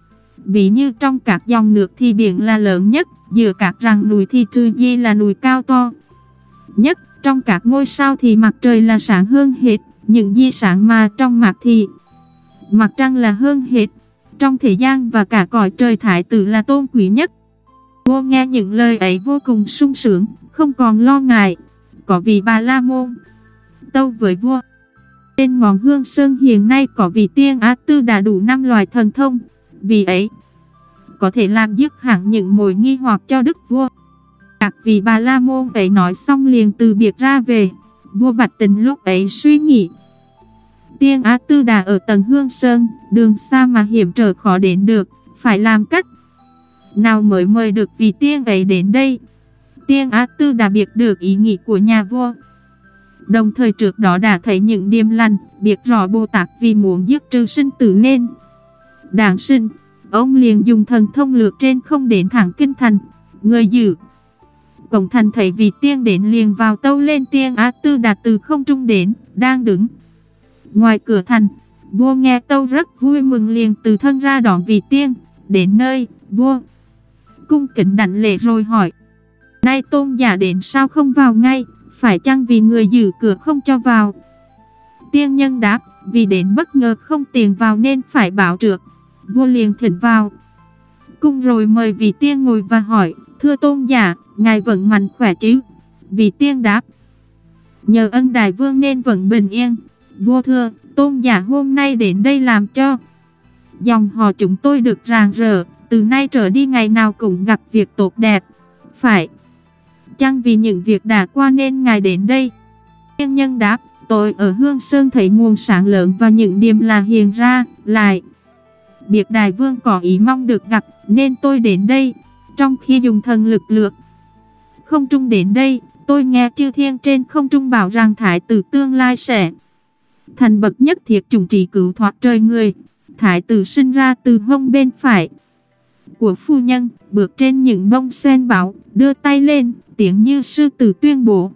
Ví như trong các dòng nước thì biển là lớn nhất, giữa các rặng núi thì Trừ Di là núi cao to nhất, trong các ngôi sao thì mặt trời là sáng hơn hết, những di sáng mà trong mặt thì mặt trăng là hơn hết. Trong thế gian và cả cõi trời thái tử là tôn quý nhất. Vua nghe những lời ấy vô cùng sung sướng, không còn lo ngại. Có vị Bà La Môn tâu với vua, trên ngọn Hương Sơn hiện nay có vị Tiên Á Tư đã đủ năm loại thần thông, vì ấy có thể làm dứt hẳn những mối nghi hoặc cho đức vua. Các vị Bà La Môn ấy nói xong liền từ biệt ra về. Vua Bạch Tình lúc ấy suy nghĩ, Tiên Á Tư đã ở tầng Hương Sơn, đường xa mà hiểm trở khó đến được, phải làm cách nào mới mời được vị tiên ấy đến đây. Tiên Á Tư đã biết được ý nghĩ của nhà vua, đồng thời trước đó đã thấy những điểm lành, biết rõ Bồ Tát vì muốn dứt trừ sinh tử nên đản sinh. Ông liền dùng thần thông lược trên không đến thẳng kinh thành. Người giữ cổng thành thấy vị tiên đến liền vào tâu lên Tiên Á Tư đạt từ không trung đến, đang đứng ngoài cửa thành. Vua nghe tâu rất vui mừng liền từ thân ra đón vị tiên. Đến nơi, vua cung kính đảnh lễ rồi hỏi, nay tôn giả đến sao không vào ngay, phải chăng vì người giữ cửa không cho vào? Tiên nhân đáp, vì đến bất ngờ không tiền vào nên phải bảo trước. Vua liền thỉnh vào cung rồi mời vị tiên ngồi và hỏi, thưa tôn giả, ngài vẫn mạnh khỏe chứ? Vị tiên đáp, nhờ ân đại vương nên vẫn bình yên. Vua thưa, tôn giả hôm nay đến đây làm cho dòng họ chúng tôi được rạng rỡ, từ nay trở đi ngày nào cũng gặp việc tốt đẹp, phải chăng vì những việc đã qua nên ngài đến đây? Tiên nhân đáp, tôi ở Hương Sơn thấy nguồn sáng lớn và những điểm là hiện ra, lại biết đại vương có ý mong được gặp nên tôi đến đây. Trong khi dùng thần lực lược không trung đến đây, tôi nghe chư thiên trên không trung bảo rằng thái tử tương lai sẽ thành bậc nhất thiết chủng trí cứu thoát trời người. Thái tử sinh ra từ hông bên phải của phu nhân, bước trên những bông sen báo, đưa tay lên, tiếng như sư tử tuyên bố: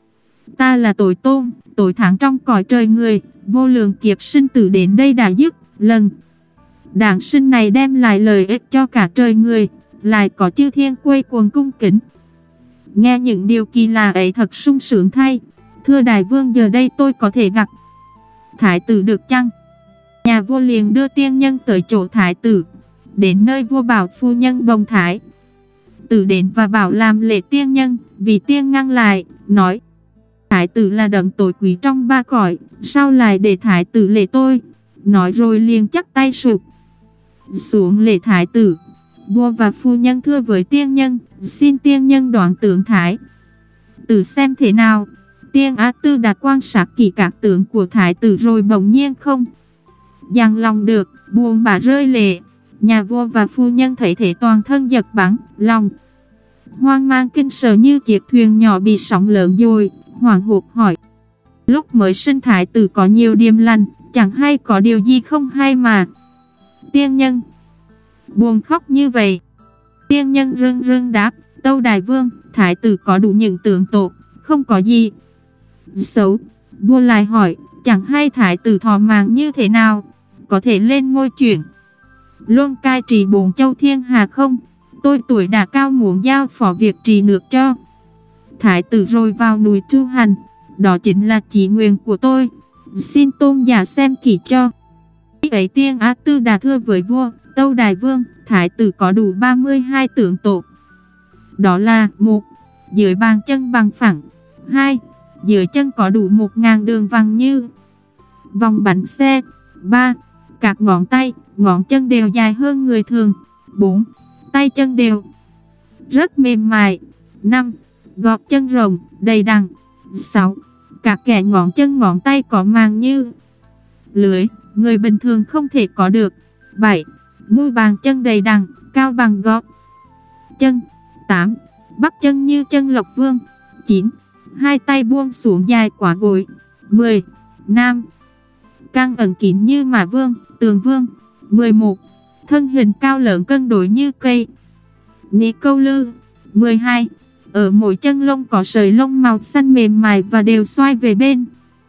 ta là tối tôn, tối thắng trong cõi trời người, vô lượng kiếp sinh tử đến đây đã dứt, lần đản sinh này đem lại lợi ích cho cả trời người, lại có chư thiên quây quần cung kính. Nghe những điều kỳ lạ ấy thật sung sướng thay. Thưa đại vương, giờ đây tôi có thể gặp thái tử được chăng? Nhà vua liền đưa tiên nhân tới chỗ thái tử. Đến nơi vua bảo phu nhân bồng thái tử đến và bảo làm lễ tiên nhân. Vì tiên ngăn lại, nói: thái tử là đấng tối quý trong ba cõi, sao lại để thái tử lễ tôi? Nói rồi liền chắp tay sụp xuống lễ thái tử. Vua và phu nhân thưa với tiên nhân: xin tiên nhân đoán tướng thái tử xem thế nào. Tiên Á Tư đã quan sát kỹ các tướng của thái tử rồi bỗng nhiên không dằn lòng được, buồn bã rơi lệ. Nhà vua và phu nhân thấy thế toàn thân giật bắn, lòng hoang mang kinh sợ như chiếc thuyền nhỏ bị sóng lớn dội, hoảng hốt hỏi: lúc mới sinh thái tử có nhiều điềm lành, chẳng hay có điều gì không hay mà tiên nhân buồn khóc như vậy? Tiên nhân rưng rưng đáp: tâu đại vương, thái tử có đủ những tướng tốt, không có gì xấu. Vua lại hỏi: chẳng hay thái tử thọ mạng như thế nào, có thể lên ngôi chuyển luôn cai trị bốn châu thiên hà không? Tôi tuổi đã cao muốn giao phó việc trị nước cho thái tử rồi vào núi tu hành, đó chính là chí nguyện của tôi, xin tôn giả xem kỹ cho. Khi ấy Tiên Á Tư đã thưa với vua: tâu đại vương, thái tử có đủ ba mươi hai tướng tốt, đó là: một dưới bàn chân bằng phẳng, hai dưới chân có đủ một ngàn đường vằn như vòng bánh xe, ba các ngón tay, ngón chân đều dài hơn người thường, bốn tay chân đều rất mềm mại, năm gót chân rộng, đầy đặn, sáu các kẽ ngón chân ngón tay có màng như lưới, người bình thường không thể có được, bảy mu bàn chân đầy đặn, cao bằng gót chân, tám bắp chân như chân lộc vương, chín hai tay buông xuống dài quá gối, mười nam căng ẩn kín như mã vương, tường vương, mười một thân hình cao lớn cân đối như cây ní câu lư, mười hai ở mỗi chân lông có sợi lông màu xanh mềm mại và đều xoay về bên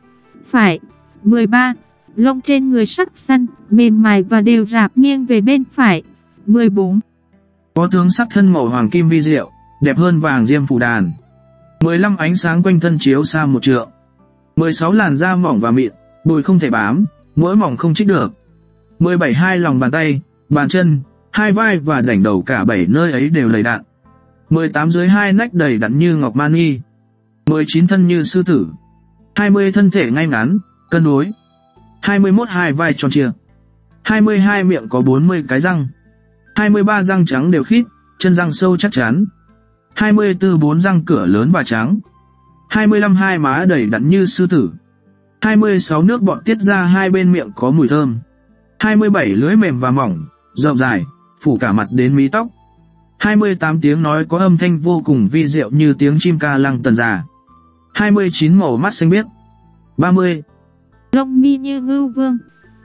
phải, mười ba lông trên người sắc xanh, mềm mại và đều rạp nghiêng về bên phải, mười bốn có tướng sắc thân màu hoàng kim vi diệu, đẹp hơn vàng diêm phù đàn, mười lăm ánh sáng quanh thân chiếu xa một trượng, mười sáu làn da mỏng và mịn, bụi không thể bám, mỗi mỏng không trích được, mười bảy hai lòng bàn tay, bàn chân, hai vai và đảnh đầu cả bảy nơi ấy đều đầy đặn, mười tám dưới hai nách đầy đặn như ngọc mani, mười chín thân như sư tử, hai mươi thân thể ngay ngắn, cân đối, hai mươi mốt hai vai tròn trịa, hai mươi hai miệng có bốn mươi cái răng, hai mươi ba răng trắng đều khít, chân răng sâu chắc chắn, hai mươi tư bốn răng cửa lớn và trắng, hai mươi lăm hai má đầy đặn như sư tử, hai mươi sáu nước bọt tiết ra hai bên miệng có mùi thơm, hai mươi bảy lưỡi mềm và mỏng, rộng dài, phủ cả mặt đến mí tóc, hai mươi tám tiếng nói có âm thanh vô cùng vi diệu như tiếng chim ca lăng tần già, hai mươi chín màu mắt xanh biếc, ba mươi lông mi như ngưu vương,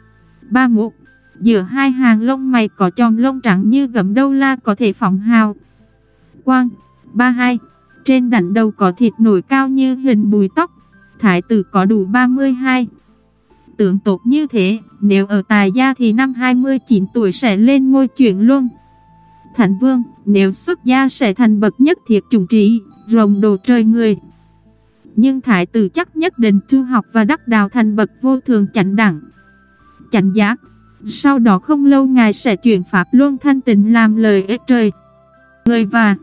ba mươi mốt giữa hai hàng lông mày có chòm lông trắng như gấm đâu la có thể phóng hào quang, ba mươi hai trên đỉnh đầu có thịt nổi cao như hình búi tóc. Thái tử có đủ ba mươi hai tướng tốt như thế, nếu ở tài gia thì năm hai mươi chín tuổi sẽ lên ngôi chuyển luân thành vương, nếu xuất gia sẽ thành bậc nhất thiết chủng trí, rồng đồ trời người. Nhưng thái tử chắc nhất định tu học và đắc đạo thành bậc vô thường chánh đẳng chánh giác. Sau đó không lâu ngài sẽ chuyển pháp luân thanh tịnh làm lời ích trời người và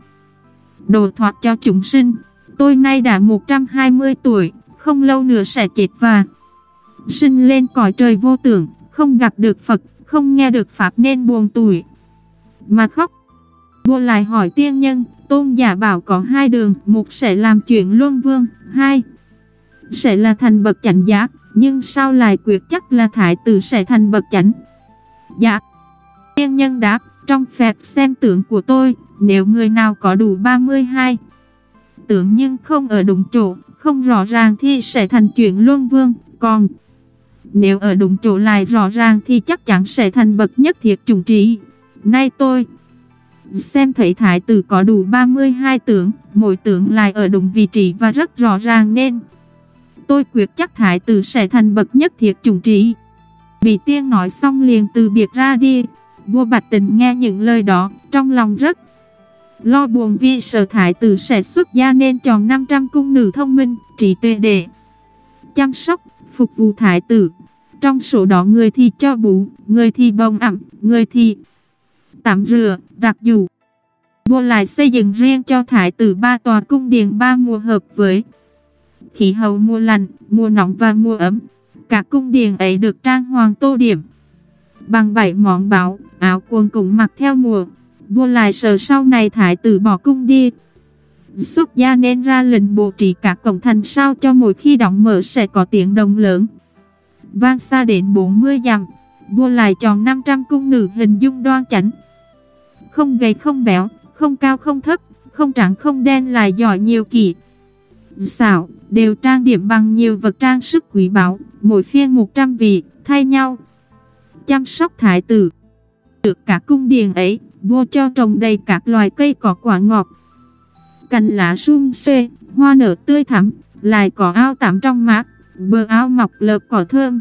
độ thoát cho chúng sinh. Tôi nay đã một trăm hai mươi tuổi, không lâu nữa sẽ chết và sinh lên cõi trời vô tưởng, không gặp được Phật, không nghe được pháp nên buồn tủi mà khóc. Vua lại hỏi tiên nhân: tôn giả bảo có hai đường, một sẽ làm chuyện luân vương, hai sẽ là thành bậc chánh giác, nhưng sao lại quyết chắc là thái tử sẽ thành bậc chánh giác? Tiên nhân đáp: trong phép xem tướng của tôi, nếu người nào có đủ ba mươi hai tướng nhưng không ở đúng chỗ, không rõ ràng thì sẽ thành chuyện luân vương, còn nếu ở đúng chỗ lại rõ ràng thì chắc chắn sẽ thành bậc nhất thiết chủng trí. Nay tôi xem thấy thái tử có đủ ba mươi hai tướng, mỗi tướng lại ở đúng vị trí và rất rõ ràng nên tôi quyết chắc thái tử sẽ thành bậc nhất thiết chủng trí. Vị tiên nói xong liền từ biệt ra đi. Vua Bạch Tĩnh nghe những lời đó, trong lòng rất lo buồn vì sợ thái tử sẽ xuất gia nên chọn năm trăm cung nữ thông minh, trí tuệ để chăm sóc, phục vụ thái tử. Trong số đó người thì cho bú, người thì bồng ẵm, người thì tắm rửa, giặt giũ. Vua lại xây dựng riêng cho thái tử ba tòa cung điện ba mùa hợp với khí hậu mùa lạnh, mùa nóng và mùa ấm. Các cung điện ấy được trang hoàng tô điểm bằng bảy món báu, áo quần cũng mặc theo mùa. Vua lại sợ sau này thái tử bỏ cung đi xuất gia nên ra lệnh bố trí các cổng thành sao cho mỗi khi đóng mở sẽ có tiếng động lớn vang xa đến bốn mươi dặm. Vua lại chọn năm trăm cung nữ hình dung đoan chánh, không gầy không béo, không cao không thấp, không trắng không đen, lại giỏi nhiều kỹ xảo, đều trang điểm bằng nhiều vật trang sức quý báu. Mỗi phiên một trăm vị thay nhau chăm sóc thái tử. Được các cung điện ấy, vua cho trồng đầy các loài cây có quả ngọt, cành lá sum xuê, hoa nở tươi thắm, lại có ao tắm trong mát, bờ ao mọc lợp cỏ thơm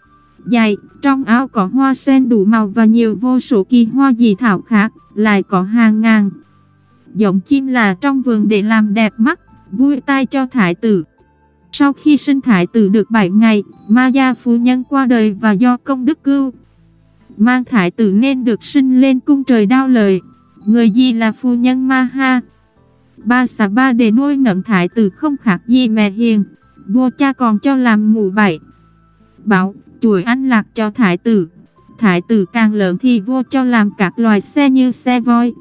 dày, trong ao có hoa sen đủ màu và nhiều vô số kỳ hoa dị thảo khác, lại có hàng ngàn giống chim là trong vườn để làm đẹp mắt, vui tai cho thái tử. Sau khi sinh thái tử được bảy ngày, Ma gia phu nhân qua đời và do công đức cưu mang thái tử nên được sinh lên cung trời Đao Lợi. Người gì là phu nhân Ma Ha Ba xà ba để nuôi nấng thái tử không khác gì mẹ hiền. Vua cha còn cho làm mũ bảy báo, chuỗi ăn lạc cho thái tử. Thái tử càng lớn thì vua cho làm các loài xe như xe voi,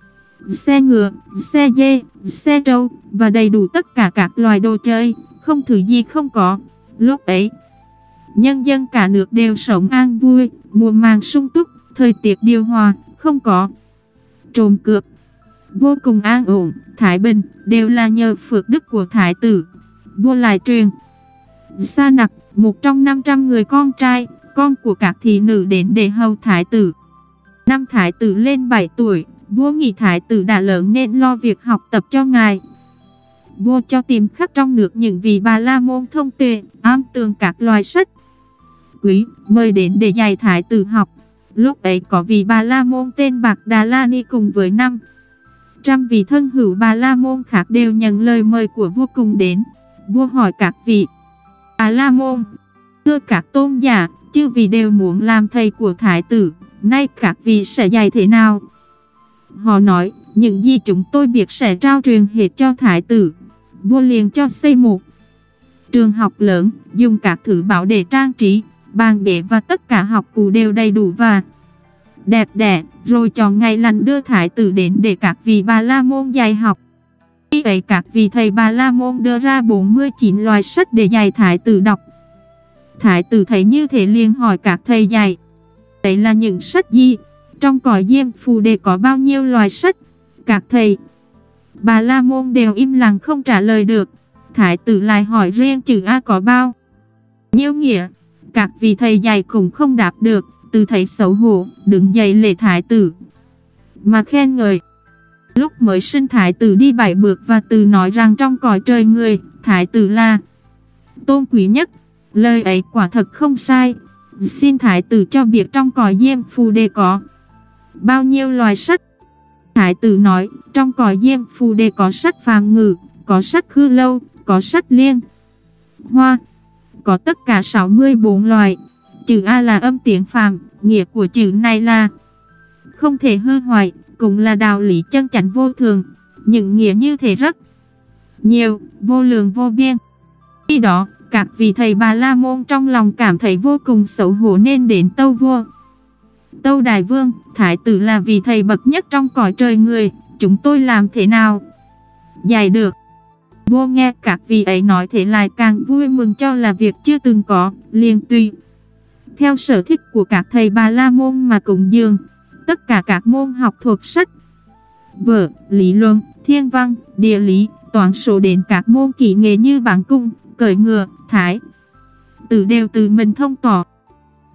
xe ngựa, xe dê, xe trâu và đầy đủ tất cả các loài đồ chơi, không thứ gì không có. Lúc ấy, nhân dân cả nước đều sống an vui, mùa màng sung túc, thời tiết điều hòa, không có trộm cướp, vô cùng an ổn, thái bình, đều là nhờ phước đức của thái tử. Vua lại truyền Sa Nặc, một trong năm trăm người con trai, con của các thị nữ đến để hầu thái tử. Năm thái tử lên bảy tuổi, vua nghĩ thái tử đã lớn nên lo việc học tập cho ngài. Vua cho tìm khắp trong nước những vị Bà La Môn thông tuệ, am tường các loài sách quý, mời đến để dạy thái tử học. Lúc ấy có vị Bà La Môn tên Bạc Đà La Ni cùng với năm trăm vị thân hữu Bà La Môn khác đều nhận lời mời của vua cùng đến. Vua hỏi các vị Bà La Môn: thưa các tôn giả, chư vị đều muốn làm thầy của thái tử, nay các vị sẽ dạy thế nào? Họ nói: những gì chúng tôi biết sẽ trao truyền hết cho thái tử. Vua liền cho xây một trường học lớn, dùng các thứ bảo để trang trí, bàn ghế và tất cả học cụ đều đầy đủ và đẹp đẽ, rồi chọn ngày lành đưa thái tử đến để các vị Bà La Môn dạy học. Khi ấy các vị thầy Bà La Môn đưa ra bốn mươi chín loại sách để dạy thái tử đọc. Thái tử thấy như thế liền hỏi các thầy dạy: đấy là những sách gì? Trong cõi Diêm Phù Đề có bao nhiêu loại sách? Các thầy Bà La Môn đều im lặng không trả lời được. Thái tử lại hỏi riêng chữ A có bao nhiêu nghĩa? Các vị thầy dạy cũng không đáp được. Từ thấy xấu hổ, đứng dậy lễ thái tử mà khen ngợi. Lúc mới sinh thái tử đi bảy bước và từ nói rằng trong cõi trời người, thái tử là tôn quý nhất. Lời ấy quả thật không sai. Xin thái tử cho biết trong cõi Diêm Phù Đề có bao nhiêu loài sách? Thái tử nói: trong cõi Diêm Phù Đề có sách Phàm Ngữ, có sách Khư Lâu, có sách Liên Hoa, có tất cả sáu mươi bốn loài. Chữ A là âm tiếng Phàm, nghĩa của chữ này là không thể hư hoại, cũng là đạo lý chân chánh vô thường. Những nghĩa như thế rất nhiều, vô lượng vô biên. Khi đó, các vị thầy Bà La Môn trong lòng cảm thấy vô cùng xấu hổ nên đến tâu vua: tâu đại vương, thái tử là vị thầy bậc nhất trong cõi trời người, chúng tôi làm thế nào dạy được? Vua nghe các vị ấy nói thế lại càng vui mừng cho là việc chưa từng có, liền tùy theo sở thích của các thầy Bà La Môn mà cúng dường tất cả các môn học thuộc sách vở, lý luận, thiên văn, địa lý, toán số đến các môn kỹ nghệ như bắn cung, cưỡi ngựa, thái tự đều tự mình thông tỏ,